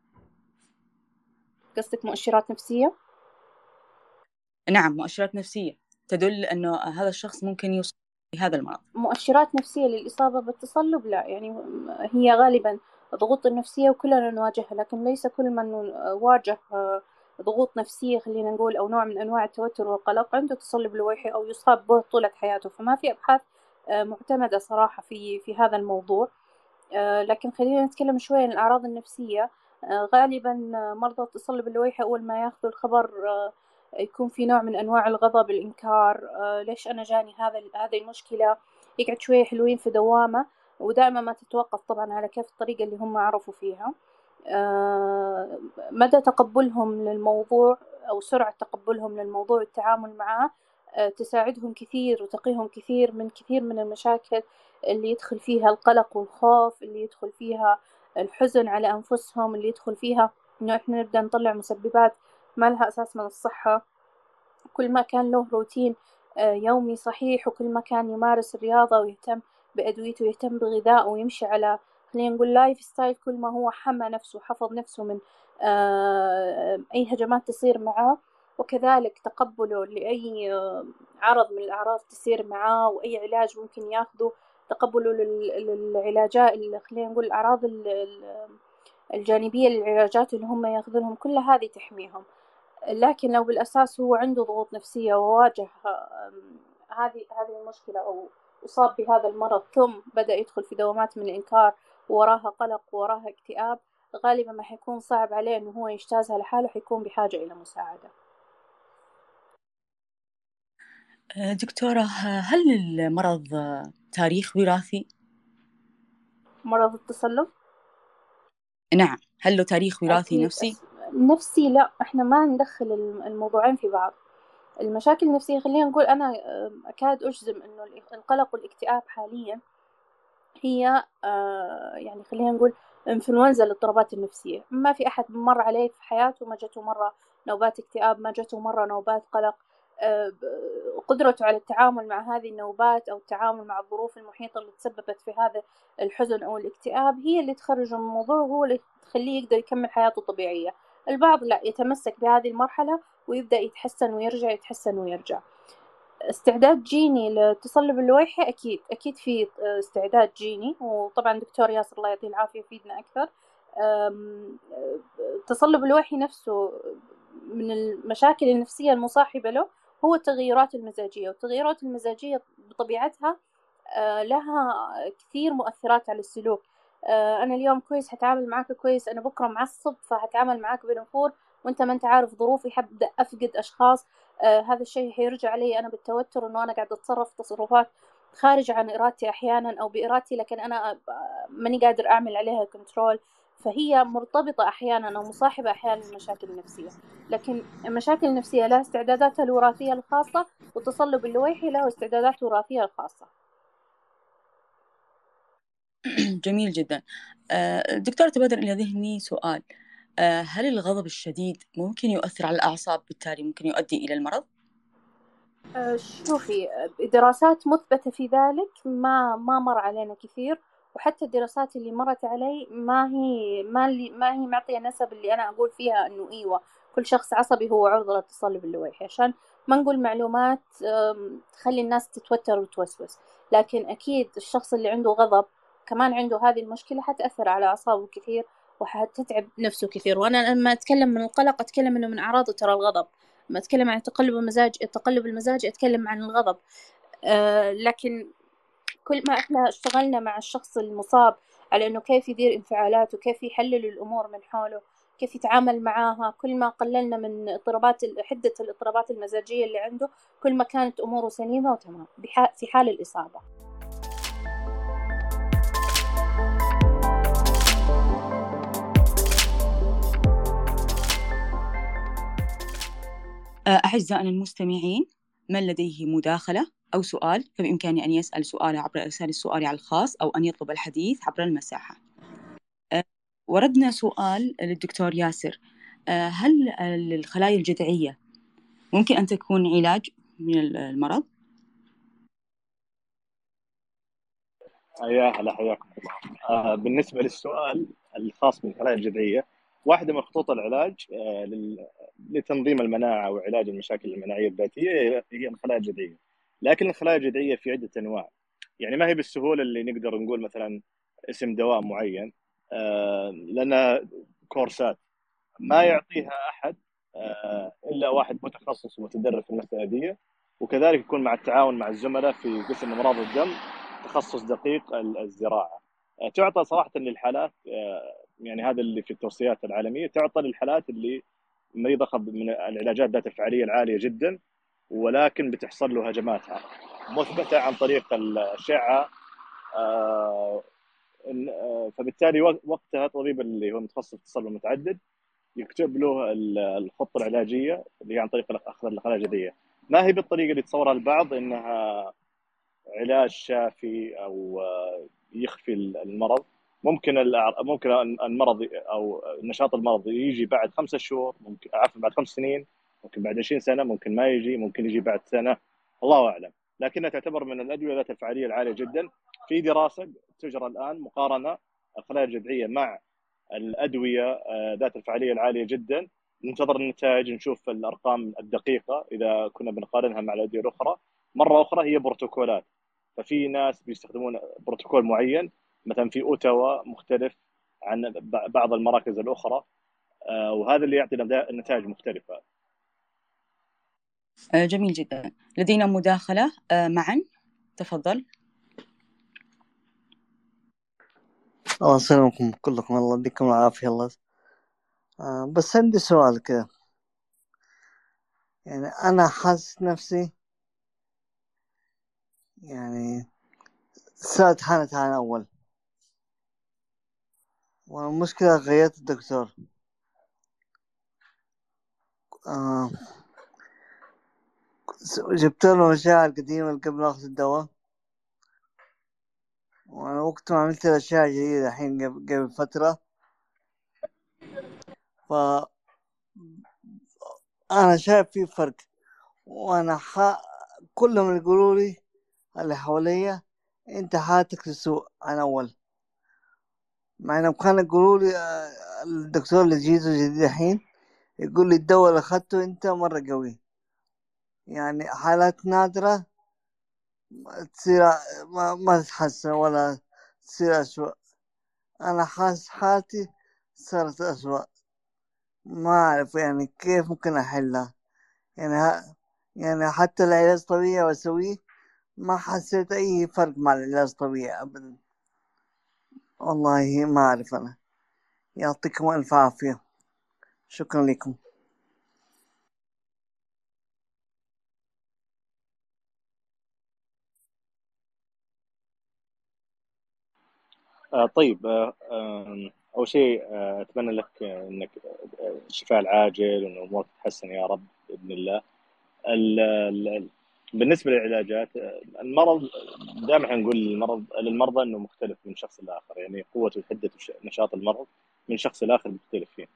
قصدك مؤشرات نفسية؟ نعم، مؤشرات نفسية تدل أنه هذا الشخص ممكن يصاب بهذا المرض. مؤشرات نفسية للإصابة بالتصلب لا، يعني هي غالبا ضغوط النفسية وكلنا نواجهها، لكن ليس كل من واجه ضغوط نفسية خلينا نقول أو نوع من أنواع التوتر والقلق عنده تصلب لويحي أو يصاب به طولة حياته. فما في أبحاث معتمدة صراحة في في هذا الموضوع، لكن خلينا نتكلم شوية عن الأعراض النفسية. غالبا مرضى التصلب اللويحي أول ما ياخذوا الخبر يكون في نوع من أنواع الغضب، الإنكار، ليش أنا جاني هذا هذه المشكلة، يقعد شوية حلوين في دوامة، ودائما ما تتوقف طبعا على كيف الطريقة اللي هم عرفوا فيها. مدى تقبلهم للموضوع أو سرعة تقبلهم للموضوع والتعامل معه تساعدهم كثير وتقيهم كثير من كثير من المشاكل اللي يدخل فيها القلق والخوف، اللي يدخل فيها الحزن على أنفسهم، اللي يدخل فيها إنه إحنا نبدأ نطلع مسببات ما لها أساس من الصحة. كل ما كان له روتين يومي صحيح، وكل ما كان يمارس الرياضة ويهتم بأدويته ويهتم بغذائه ويمشي على خلينا نقول لايف ستايل، كل ما هو حمى نفسه وحفظ نفسه من أي هجمات تصير معه، وكذلك تقبله لأي عرض من الأعراض تصير معه وأي علاج ممكن ياخده، تقبله للعلاجات اللي خلينا نقول الأعراض الجانبية للعلاجات اللي هم ياخذونهم، كل هذه تحميهم. لكن لو بالأساس هو عنده ضغوط نفسية وواجه هذه هذه المشكلة أو أصاب بهذا المرض ثم بدأ يدخل في دوامات من الإنكار وراها قلق وراها اكتئاب، غالبا ما حيكون صعب عليه إنه هو يجتازها لحاله، حيكون بحاجة إلى مساعدة. دكتورة، هل المرض تاريخ وراثي؟ مرض التصلب؟ نعم، هل له تاريخ وراثي أكيد. نفسي؟ نفسي لا، إحنا ما ندخل الموضوعين في بعض. المشاكل النفسية خلينا نقول أنا أكاد أجزم إنه القلق والاكتئاب حاليا هي يعني خلينا نقول إنفلونزا الاضطرابات النفسية. ما في أحد مر عليه في حياته ما جته مرة نوبات اكتئاب، ما جته مرة نوبات قلق. قدرته على التعامل مع هذه النوبات أو التعامل مع الظروف المحيطة اللي تسببت في هذا الحزن أو الاكتئاب هي اللي تخرج من الموضوع، وهو اللي تخليه يقدر يكمل حياته طبيعية. البعض لا، يتمسك بهذه المرحلة ويبدأ يتحسن ويرجع يتحسن ويرجع. استعداد جيني للتصلب اللويحي أكيد أكيد في استعداد جيني، وطبعا دكتور ياسر الله يعطيه العافية يفيدنا أكثر. التصلب اللويحي نفسه من المشاكل النفسية المصاحبة له هو التغيرات المزاجية، والتغيرات المزاجية بطبيعتها لها كثير مؤثرات على السلوك. أنا اليوم كويس هتعامل معاك كويس، أنا بكرة معصب فهتعامل معاك بنفور، وأنت ما أنت عارف ظروفي، حبدأ أفقد أشخاص. آه هذا الشيء حيرجع علي أنا بالتوتر، إنه أنا قاعدة أتصرف تصرفات خارج عن إرادتي أحيانا أو بإرادتي، لكن أنا ماني قادر أعمل عليها كنترول. فهي مرتبطة أحيانا أو مصاحبة أحيانا المشاكل النفسية، لكن المشاكل النفسية لها استعداداتها الوراثية الخاصة، والتصلب اللويحي له استعدادات وراثية الخاصة. جميل جدا. دكتورة، تبادر إلى ذهني سؤال، هل الغضب الشديد ممكن يؤثر على الأعصاب بالتالي ممكن يؤدي إلى المرض؟ شوفي، دراسات مثبتة في ذلك ما ما مر علينا كثير، وحتى الدراسات اللي مرت علي ما هي ما اللي ما هي معطية نسب اللي أنا أقول فيها إنه إيوة كل شخص عصبي هو عرضة للتصلب اللويحي، عشان ما نقول معلومات تخلي الناس تتوتر وتوسوس. لكن أكيد الشخص اللي عنده غضب كمان عنده هذه المشكلة حتأثر على أعصابه كثير وحتتعب نفسه كثير. وأنا لما أتكلم من القلق أتكلم إنه من أعراضه ترى الغضب، لما أتكلم عن تقلب المزاج التقلب المزاجي أتكلم عن الغضب. أه لكن كل ما إحنا اشتغلنا مع الشخص المصاب على إنه كيف يدير انفعالاته، كيف يحلل الأمور من حوله، كيف يتعامل معاها، كل ما قللنا من اضطرابات حدة الاضطرابات المزاجية اللي عنده كل ما كانت أموره سليمة وتمام في حال الإصابة. أعزائنا المستمعين، من لديه مداخلة أو سؤال فبإمكانه أن يسأل سؤاله عبر إرسال السؤال على الخاص أو أن يطلب الحديث عبر المساحة. وردنا سؤال للدكتور ياسر، هل الخلايا الجذعية ممكن أن تكون علاج من المرض؟ يا هلا، حياكم الله. آه بالنسبه للسؤال الخاص بالخلايا الجذعيه، واحده من خطوط العلاج آه لل- لتنظيم المناعه وعلاج المشاكل المناعيه الذاتيه هي هي الخلايا الجذعيه. لكن الخلايا الجذعيه في عده انواع، يعني ما هي بالسهوله اللي نقدر نقول مثلا اسم دواء معين، آه لانها كورسات ما يعطيها احد آه الا واحد متخصص ومتدرب في المساله دي. وكذلك يكون مع التعاون مع الزملاء في قسم امراض الدم، تخصص دقيق ال- الزراعه. آه، تعطى صراحه للحالات، آه، يعني هذا اللي في التوصيات العالميه، تعطى للحالات اللي مريض اخذ من العلاجات ذات الفعاليه العاليه جدا، ولكن بتحصل له هجماتها مثبته عن طريق الاشعه. آه، إن- آه، فبالتالي وق- وقتها الطبيب اللي هو متخصص في التصلب المتعدد يكتب له ال- الخطه العلاجيه اللي هي عن طريق اخذ الخلايا الجذعيه. ما هي بالطريقه اللي تصورها البعض انها علاج شافي او آه، يخفي المرض. ممكن الأع- ممكن المرض او نشاط المرض يجي بعد خمسة شهور، ممكن عفوا بعد خمس سنين، ممكن بعد عشرين سنه، ممكن ما يجي، ممكن يجي بعد سنه، الله اعلم. لكنها تعتبر من الادويه ذات الفعاليه العاليه جدا. في دراسه تجرى الان مقارنه الخلايا الجذعيه مع الادويه آه، ذات الفعاليه العاليه جدا. ننتظر النتائج، نشوف الارقام الدقيقه اذا كنا بنقارنها مع الادويه الاخرى. مره اخرى هي بروتوكولات، ففي ناس بيستخدمون بروتوكول معين، مثلا في اوتاوا مختلف عن بعض المراكز الاخرى، آه، وهذا اللي يعطي نتائج مختلفه. آه، جميل جدا. لدينا مداخلة آه، معا، تفضل. الله يسلمكم كلكم، الله يديكم العافية. الله آه بس عندي سؤال كذا. يعني أنا حاسس نفسي يعني ساعة حالت عن أول، والمشكلة غيرت الدكتور. آه جبت له الأشعة القديمة اللي قبل أخذ الدواء، وأنا وقت ما عملت الأشعة الجديدة الحين قبل, قبل فترة، ف أنا شايف في فرق. وأنا ح... كلهم يقولوا لي اللي حواليا أنت حالتك تسوء عن أول، مع انهم كانوا يقولوا لي آه، الدكتور اللي جيته جديد الحين يقول لي الدواء اللي اخذته انت مرة قوي، يعني حالات نادرة تصير ما, ما تتحسن ولا تصير أسوأ. انا حاسس حالتي صارت أسوأ، ما اعرف يعني كيف ممكن احلها. يعني ها يعني حتى العلاج الطبيعي واسويه ما حسيت اي فرق مع العلاج الطبيعي ابدا. والله ما اعرف. انا يعطيكم الف عافية، شكرا لكم. آه، طيب، آه، آه، اول شيء آه، اتمنى لك آه، انك آه، الشفاء العاجل وان امورك تتحسن يا رب باذن الله. ال- ال- بالنسبه للعلاجات، آه، المرض دائما نقول للمرض للمرضى انه مختلف من شخص لاخر، يعني قوه وحده وش- نشاط المرض من شخص لاخر مختلفين.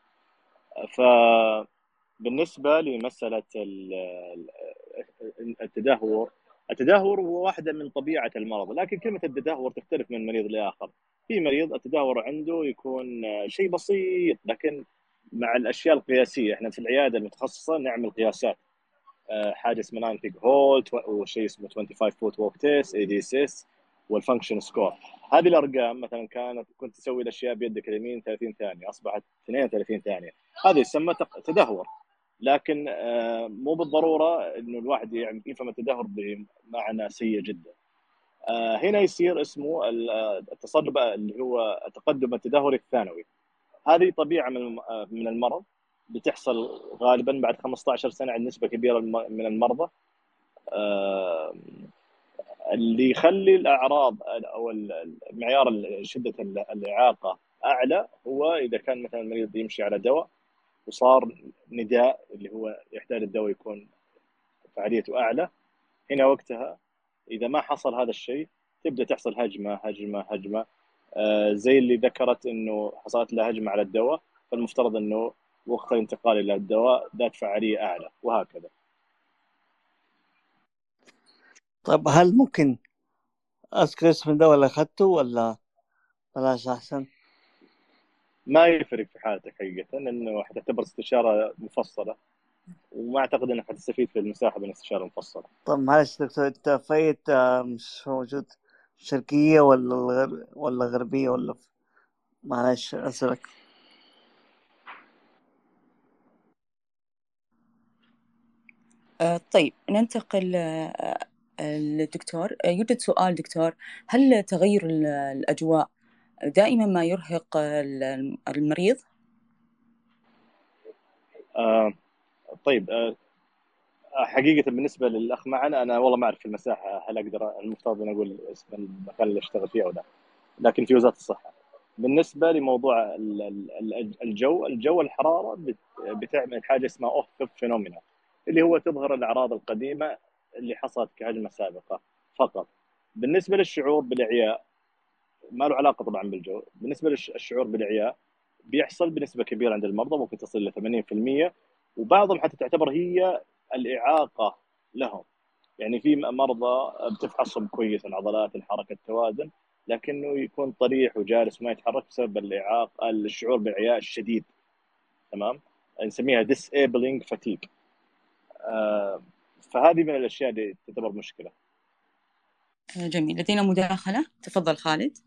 فبالنسبه لمساله ال- ال- التدهور، التدهور هو واحده من طبيعه المرض، لكن كلمه التدهور تختلف من مريض لاخر. في مريض التدهور عنده يكون آه، شيء بسيط، لكن مع الاشياء القياسيه احنا في العياده المتخصصه نعمل قياسات، آه، حاجه اسمها ناين بيج هول، وشيء اسمه خمسة وعشرين فوت ووك تيست، اي دي اس اس، والفانكشن سكور. هذه الارقام مثلا كانت كنت تسوي الاشياء بيدك اليمين ثلاثين ثانيه، اصبحت اثنين وثلاثين ثانيه. هذا يسمى تق- تدهور. لكن آه، مو بالضروره انه الواحد يعني يفهم التدهور بمعنى سيء جدا. آه، هنا يصير اسمه ال- آه، التصلب اللي هو التقدم التدهوري الثانوي. هذه طبيعه من الم- آه، من المرض، بتحصل غالبا بعد خمسة عشر سنه عند نسبه كبيره الم- من المرضى. آه، اللي يخلي الاعراض او ال- معيار ال- شده ال- الاعاقه اعلى هو اذا كان مثلا المريض يمشي على دواء وصار نداء اللي هو يحتاج الدواء يكون فعاليته اعلى. هنا وقتها اذا ما حصل هذا الشيء تبدا تحصل هجمه هجمه هجمه، آه، زي اللي ذكرت انه حصلت لها هجمه على الدواء، فالمفترض انه وقت الانتقال الى الدواء ذات فعاليه اعلى، وهكذا. طيب هل ممكن أذكر اسم الدواء اللي أخذته ولا بلاش أحسن؟ ما يفرق في حالتك حقيقة، لأنه حتعتبر استشارة مفصلة، وما أعتقد أنك حتستفيد في المساحة من استشارة مفصلة. طب معلش دكتور، أنت فايت آه، مش موجود، شرقية ولا الغر... ولا غربية ولا ف... معلش أسألك. آه، طيب ننتقل آه، للدكتور. آه، يوجد سؤال دكتور: هل تغير ال- الأجواء دائما ما يرهق ال- المريض؟ آه طيب آه حقيقة بالنسبة للأخ معنا، أنا والله ما أعرف المساحة، هل أقدر المفترض أن أقول اسم المكان اللي أشتغل فيه أو لا، لكن في وزارة الصحة. بالنسبة لموضوع ال- ال- الجو الجو الحرارة بت- بتعمل حاجة اسمها أوف فينومينا، اللي هو تظهر الأعراض القديمة اللي حصلت كهجمة سابقة فقط. بالنسبة للشعور بالإعياء ما له علاقة طبعا بالجو. بالنسبة للشعور بالإعياء بيحصل بنسبة كبيرة عند المرضى، ممكن تصل ل ثمانين بالمئة، وبعضهم حتى تعتبر هي الإعاقة لهم. يعني في مرضى بتفحصهم كويس العضلات، الحركة، التوازن، لكنه يكون طريح وجالس وما يتحرك بسبب الإعاق، الشعور بالإعياء الشديد. تمام، نسميها disabling fatigue. آه فهذه من الأشياء اللي تعتبر مشكلة. آه، جميل. لدينا مداخلة، تفضل خالد.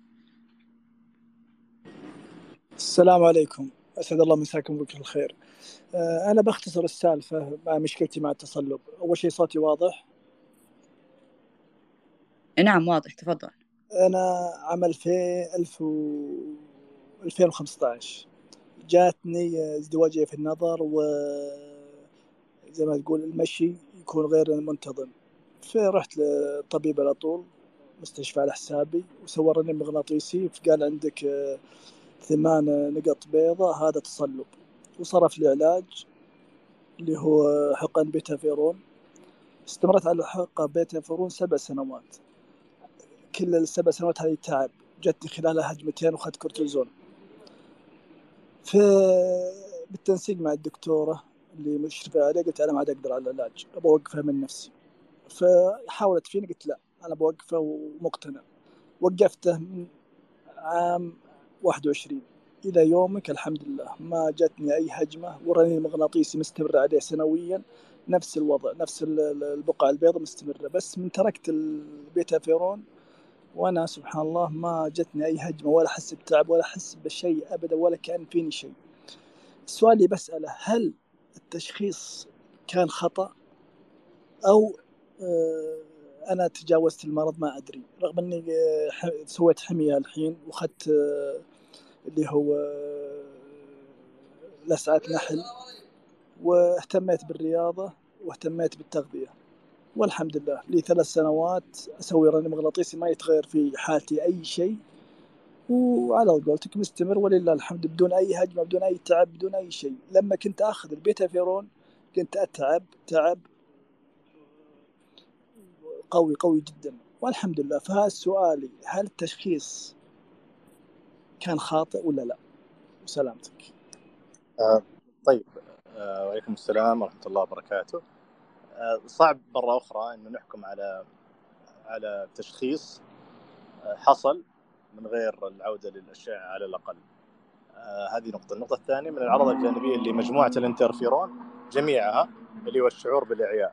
السلام عليكم، أسعد الله مساكم بكل الخير. آه، أنا بختصر السالفة مع مشكلتي مع التصلب. أول شيء صوتي واضح؟ نعم واضح، تفضل. أنا عام في ألف و... ألفين وخمسة عشر جاتني ازدواجية في النظر، وزي ما تقول المشي يكون غير منتظم. فرحت للطبيب على طول، مستشفى على حسابي، وسوى رنين مغناطيسي، فقال عندك آه، ثمان نقط بيضاء، هذا تصلب. وصرف لي علاج اللي هو حقن بيتافيرون. استمرت على حقن بيتافيرون سبع سنوات. كل السبع سنوات هذه تعب، جتني خلالها هجمتين وأخذت كورتيزون. في بالتنسيق مع الدكتورة اللي مشرفة عليه قلت أنا ما عاد أقدر على العلاج، أبغى أوقفها من نفسي. فحاولت فيني، قلت لا أنا بوقفه ومقتنع. وقفته من عام واحد وعشرين إلى يومك الحمد لله ما جاتني أي هجمة، والرنين المغناطيسي مستمر عليه سنويا، نفس الوضع، نفس البقع البيضاء مستمرة. بس من تركت البيتافيرون وأنا سبحان الله ما جتني أي هجمة، ولا أحس بتعب ولا أحس بشيء أبدا، ولا كأن فيني شيء. السؤال اللي بسأله: هل التشخيص كان خطأ أو آه أنا تجاوزت المرض؟ ما أدري، رغم أني آه سويت حمية الحين، وأخذت آه اللي هو آه لسعة نحل، واهتميت بالرياضة واهتميت بالتغذية، والحمد لله لي ثلاث سنوات أسوي رنين مغناطيسي ما يتغير في حالتي أي شيء، وعلى قولتك مستمر ولله الحمد، بدون أي هجمة، بدون أي تعب، بدون أي شيء. لما كنت أخذ البيتافيرون كنت أتعب تعب قوي قوي جدا، والحمد لله. فهذا سؤالي: هل التشخيص كان خاطئ ولا لا؟ وسلامتك. آه طيب، آه وعليكم السلام ورحمة الله وبركاته. آه صعب مرة أخرى إنه نحكم على على تشخيص آه حصل من غير العودة للأشعة على الأقل. آه هذه نقطة. النقطة الثانية من الأعراض الجانبية اللي مجموعة الانترفيرون جميعها اللي هو الشعور بالإعياء.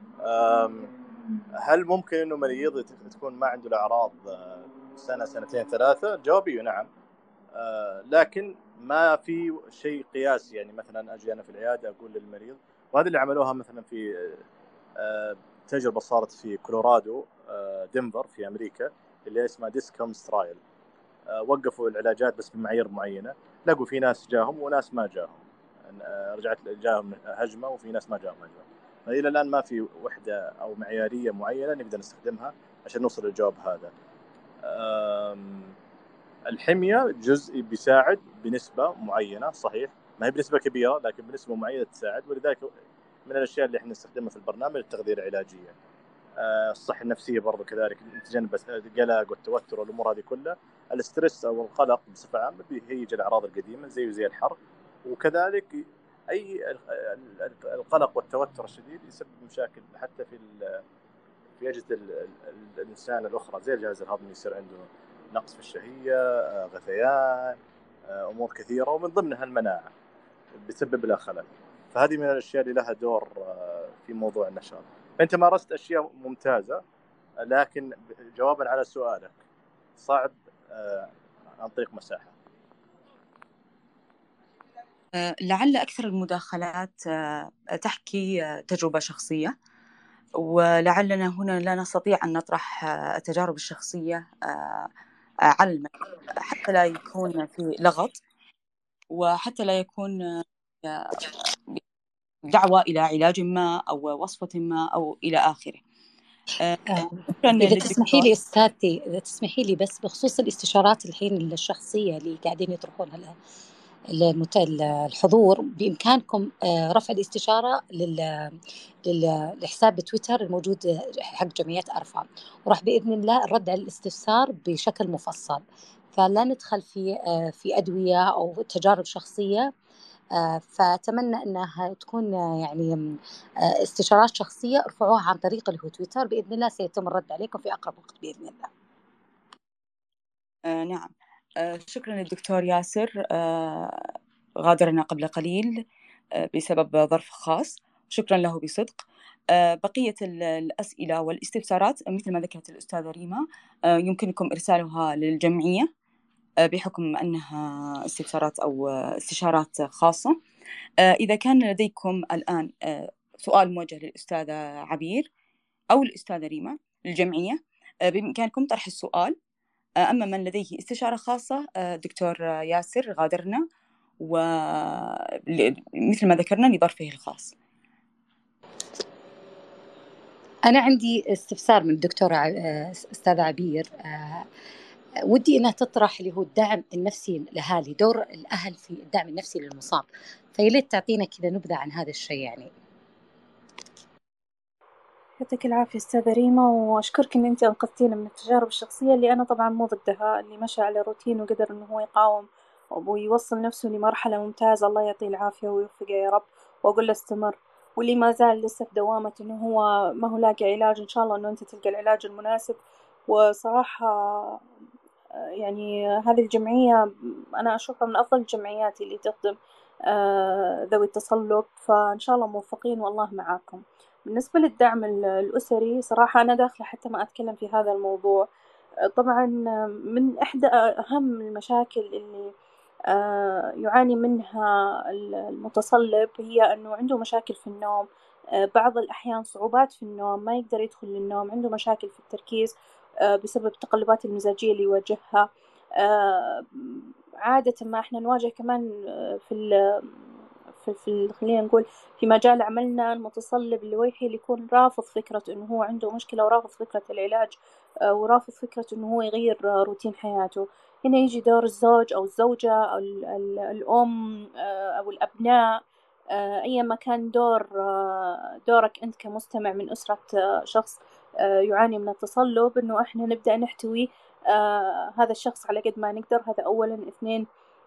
هل ممكن إنه مريض تكون ما عنده الأعراض سنة سنتين ثلاثة؟ جوابي نعم، آه لكن ما في شيء قياسي. يعني مثلا أجي أنا في العيادة أقول للمريض، وهذا اللي عملوها مثلا في آه تجربة صارت في كولورادو آه دنفر في أمريكا اللي اسمها ديسكومز ترايل. آه وقفوا العلاجات بس بمعايير معينة، لقوا في ناس جاهم وناس ما جاهم. آه رجعت جاهم هجمة وفي ناس ما جاهم هجمة. فإلى الآن ما في وحدة أو معيارية معينة نقدر نستخدمها عشان نوصل للجواب هذا. الحمية جزء بيساعد بنسبة معينة صحيح، ما هي بنسبة كبيرة لكن بنسبة معينة تساعد، ولذلك من الأشياء اللي احنا نستخدمها في البرنامج التغذية العلاجية. الصحة النفسية برضو كذلك، نتجنب القلق والتوتر والأمور هذه كلها. الاسترس أو القلق بصفة عامة بيهيج الأعراض القديمة زي وزي الحرق، وكذلك أي القلق والتوتر الشديد يسبب مشاكل حتى في في أجهزة ال- ال- الإنسان الأخرى زي الجهاز الهضمي يصير عنده نقص في الشهية، آه، غثيان، آه، أمور كثيرة، ومن ضمنها المناعة بسبب لها خلل. فهذه من الأشياء اللي لها دور آه، في موضوع النشاط. فأنت مارست أشياء ممتازة، لكن جوابا على سؤالك صعب آه، عن طريق مساحة. آه، لعل أكثر المداخلات آه، تحكي آه، تجربة شخصية، ولعلنا هنا لا نستطيع أن نطرح آه، التجارب الشخصية آه، آه، على الملأ، حتى لا يكون في لغط، وحتى لا يكون آه، دعوة إلى علاج ما أو وصفة ما أو إلى آخره. آه، آه، شكراً إذا تسمحي للدكتور. لي أستاذتي، إذا تسمحي لي بس بخصوص الاستشارات الحين الشخصية اللي قاعدين يطرحونها ال- المت- الحضور، بإمكانكم آه، رفع الاستشارة لل- لل- لحساب بتويتر الموجود حق جمعية أرفع، وراح بإذن الله الرد على الاستفسار بشكل مفصل، فلا ندخل في آه، في أدوية أو تجارب شخصية. آه، فأتمنى أنها تكون آه، يعني آه، استشارات شخصية ارفعوها عن طريق اللي هو تويتر، بإذن الله سيتم الرد عليكم في أقرب وقت بإذن الله. آه نعم، آه شكرا للدكتور ياسر، آه غادرنا قبل قليل آه بسبب ظرف خاص، شكرا له بصدق. آه بقية الأسئلة والاستفسارات مثل ما ذكرت الأستاذة ريما آه يمكنكم إرسالها للجمعية آه بحكم أنها استفسارات أو استشارات خاصة. آه إذا كان لديكم الآن آه سؤال موجه للأستاذة عبير أو الأستاذة ريما للجمعية آه بإمكانكم طرح السؤال. أما من لديه استشارة خاصة دكتور ياسر غادرنا، ومثل ما ذكرنا لظرفه الخاص. أنا عندي استفسار من الدكتورة ع- أستاذة عبير، آه، ودي أنها تطرح اللي هو الدعم النفسي لأهالي، دور الأهل في الدعم النفسي للمصاب، فيليت تعطينا كذا نبذة عن هذا الشيء يعني. يعطيك العافية أستاذة ريما، وأشكرك إن أنت أنقذتينا من التجارب الشخصية اللي أنا طبعا مو ضدها، اللي مشى على روتين وقدر إنه هو يقاوم ويوصل نفسه لمرحلة ممتازة، الله يعطيه العافية ويوفقه يا رب، وأقول له استمر. واللي ما زال لسه في دوامة إنه هو ما هو لاقي علاج، إن شاء الله إنه أنت تلقى العلاج المناسب. وصراحة يعني هذه الجمعية أنا أشوفها من أفضل الجمعيات اللي تخدم آه، ذوي التصلب، فإن شاء الله موفقين والله معاكم. بالنسبة للدعم الأسري صراحة أنا داخلة حتى ما أتكلم في هذا الموضوع. طبعا من إحدى أهم المشاكل اللي آه، يعاني منها المتصلب هي أنه عنده مشاكل في النوم، آه، بعض الأحيان صعوبات في النوم، ما يقدر يدخل للنوم، عنده مشاكل في التركيز آه، بسبب التقلبات المزاجية اللي يواجهها. آه، عادة ما إحنا نواجه كمان آه، في ال في, في خلينا نقول في مجال عملنا المتصلب اللويحي اللي يكون رافض فكرة إنه هو عنده مشكلة ورافض فكرة العلاج آه، ورافض فكرة إنه هو يغير آه، روتين حياته. هنا يجي دور الزوج أو الزوجة أو ال- ال- الأم آه، أو الأبناء، آه، أي ما كان دور آه، دورك أنت كمستمع من أسرة آه، شخص آه، يعاني من التصلب، إنه إحنا نبدأ نحتوي آه، هذا الشخص على قد ما نقدر. هذا أولا. اثنين،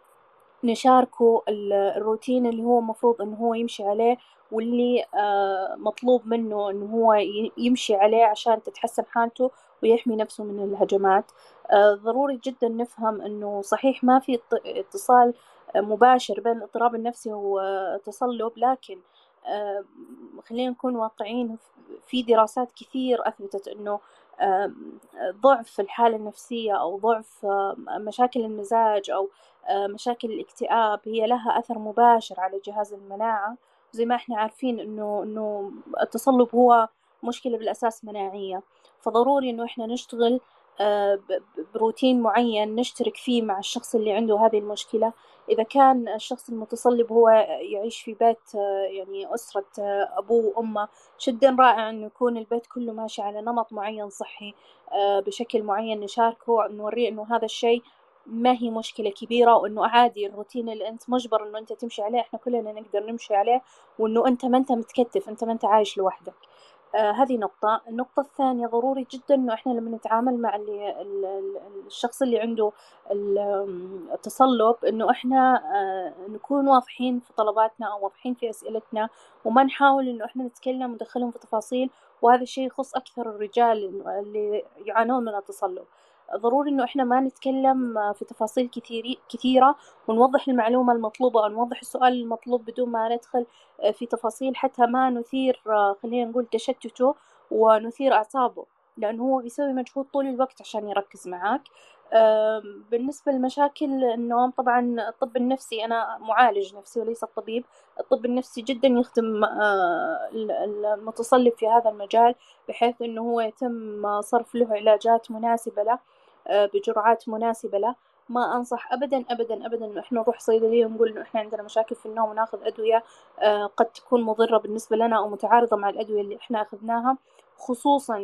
نشاركه ال- الروتين اللي هو مفروض إنه هو يمشي عليه، واللي آه، مطلوب منه إنه هو ي- يمشي عليه عشان تتحسن حالته ويحمي نفسه من الهجمات. آه، ضروري جدا نفهم إنه صحيح ما في اط- اتصال آه، مباشر بين الاضطراب النفسي والتصلب، لكن آه، خلينا نكون واقعيين، في دراسات كثير أثبتت إنه آه، ضعف الحالة النفسية أو ضعف آه، مشاكل المزاج أو آه، مشاكل الاكتئاب هي لها أثر مباشر على جهاز المناعة. زي ما احنا عارفين إنه إنه التصلب هو مشكلة بالأساس مناعية، فضروري إنه احنا نشتغل آه، ب- ب- بروتين معين نشترك فيه مع الشخص اللي عنده هذه المشكلة. إذا كان الشخص المتصلب هو يعيش في بيت آه، يعني أسرة آه، أبوه وأمه، جدا رائع إنه يكون البيت كله ماشي على نمط معين صحي آه، بشكل معين، نشاركه نوريه إنه هذا الشيء ما هي مشكلة كبيرة، وإنه عادي الروتين اللي أنت مجبر إنه أنت تمشي عليه إحنا كلنا نقدر نمشي عليه، وإنه أنت ما أنت متكتف، أنت ما أنت عايش لوحدك. آه هذه نقطة. النقطة الثانية، ضروري جدا إنه إحنا لما نتعامل مع اللي ال- ال- الشخص اللي عنده ال- التصلب، إنه إحنا آه نكون واضحين في طلباتنا أو واضحين في أسئلتنا، وما نحاول إنه إحنا نتكلم وندخلهم في تفاصيل وهذا الشيء يخص أكثر الرجال اللي يعانون من التصلب. ضروري إنه إحنا ما نتكلم في تفاصيل كثير كثيرة ونوضح المعلومة المطلوبة أو نوضح السؤال المطلوب بدون ما ندخل في تفاصيل حتى ما نثير خلينا نقول تشتته ونثير أعصابه، لأنه هو بيسوي مجهود طول الوقت عشان يركز معاك. بالنسبة لمشاكل النوم، طبعا الطب النفسي، أنا معالج نفسي وليس الطبيب، الطب النفسي جدا يخدم المتصلب في هذا المجال، بحيث أنه هو يتم صرف له علاجات مناسبة له بجرعات مناسبة له. ما أنصح أبدا أبدا أبدا إنه إحنا نروح صيدلية ونقول إنه إحنا عندنا مشاكل في النوم وناخذ أدوية قد تكون مضرة بالنسبة لنا أو متعارضة مع الأدوية اللي إحنا أخذناها، خصوصا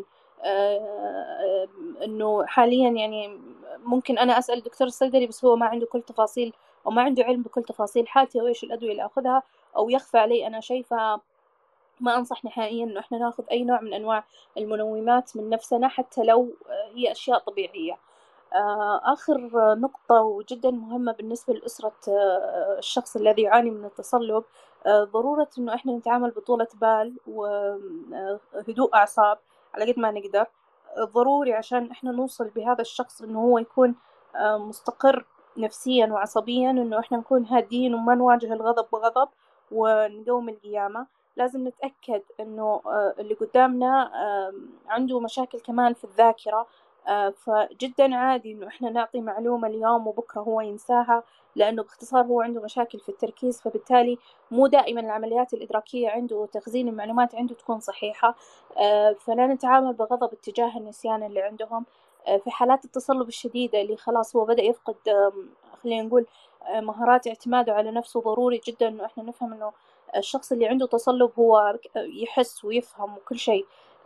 إنه حاليا يعني ممكن أنا أسأل دكتور الصيدلي بس هو ما عنده كل تفاصيل أو ما عنده علم بكل تفاصيل حالتي وإيش الأدوية اللي أخذها أو يخفى علي أنا شايفة. ما أنصح نهائيا إنه إحنا ناخذ أي نوع من أنواع المنومات من نفسنا حتى لو هي أشياء طبيعية. آخر نقطة وجدا مهمة بالنسبة لأسرة الشخص الذي يعاني من التصلب، ضرورة إنه إحنا نتعامل بطولة بال وهدوء أعصاب على قد ما نقدر. ضروري عشان إحنا نوصل بهذا الشخص إنه هو يكون مستقر نفسيا وعصبيا، إنه إحنا نكون هادين وما نواجه الغضب بغضب ونقوم القيامة. لازم نتأكد إنه اللي قدامنا عنده مشاكل كمان في الذاكرة، فجدا عادي إنه إحنا نعطي معلومة اليوم وبكرة هو ينساها، لأنه باختصار هو عنده مشاكل في التركيز، فبالتالي مو دائما العمليات الإدراكية عنده وتخزين المعلومات عنده تكون صحيحة. فلا نتعامل بغضب اتجاه النسيان اللي عندهم. في حالات التصلب الشديدة اللي خلاص هو بدأ يفقد خلينا نقول مهارات اعتماده على نفسه، ضروري جدا إنه إحنا نفهم إنه الشخص اللي عنده تصلب هو يحس ويفهم وكل شيء،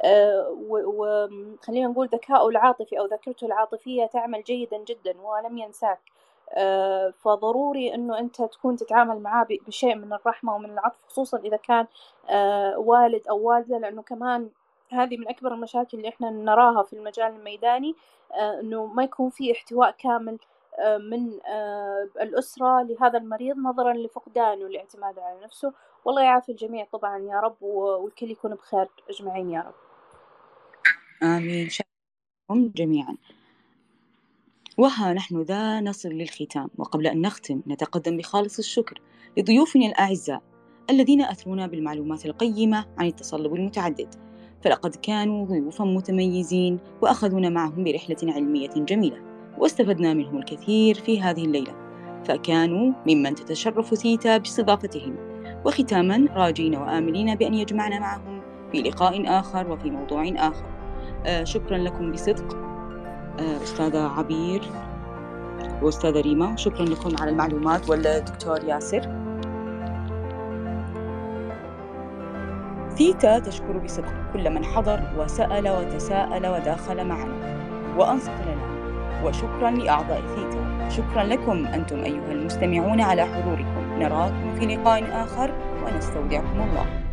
وخلينا نقول ذكاؤه العاطفي أو ذاكرته العاطفية تعمل جيدا جدا ولم ينساك. فضروري إنه أنت تكون تتعامل معاه بشيء من الرحمة ومن العطف، خصوصا إذا كان والد أو والدة، لأنه كمان هذه من أكبر المشاكل اللي إحنا نراها في المجال الميداني، إنه ما يكون في احتواء كامل من الأسرة لهذا المريض نظرا لفقدانه والاعتماد على نفسه. والله يعافي الجميع طبعا يا رب، والكل يكون بخير أجمعين يا رب. آمين. شكرا جميعا. وها نحن ذا نصل للختام، وقبل أن نختم نتقدم بخالص الشكر لضيوفنا الأعزاء الذين أثرونا بالمعلومات القيمة عن التصلب المتعدد، فلقد كانوا ضيوفا متميزين وأخذونا معهم برحلة علمية جميلة، واستفدنا منهم الكثير في هذه الليلة، فكانوا ممن تتشرف ثيتا باستضافتهم. وختاما راجين وآملين بأن يجمعنا معهم في لقاء آخر وفي موضوع آخر. آه شكرا لكم بصدق آه أستاذة عبير وأستاذة ريما، شكرا لكم على المعلومات، والدكتور ياسر. ثيتا تشكر بصدق كل من حضر وسأل وتساءل وداخل معنا وأنصت لنا، وشكرا لأعضاء ثيتا. شكرا لكم أنتم أيها المستمعون على حضوركم. نراكم في لقاء آخر ونستودعكم الله.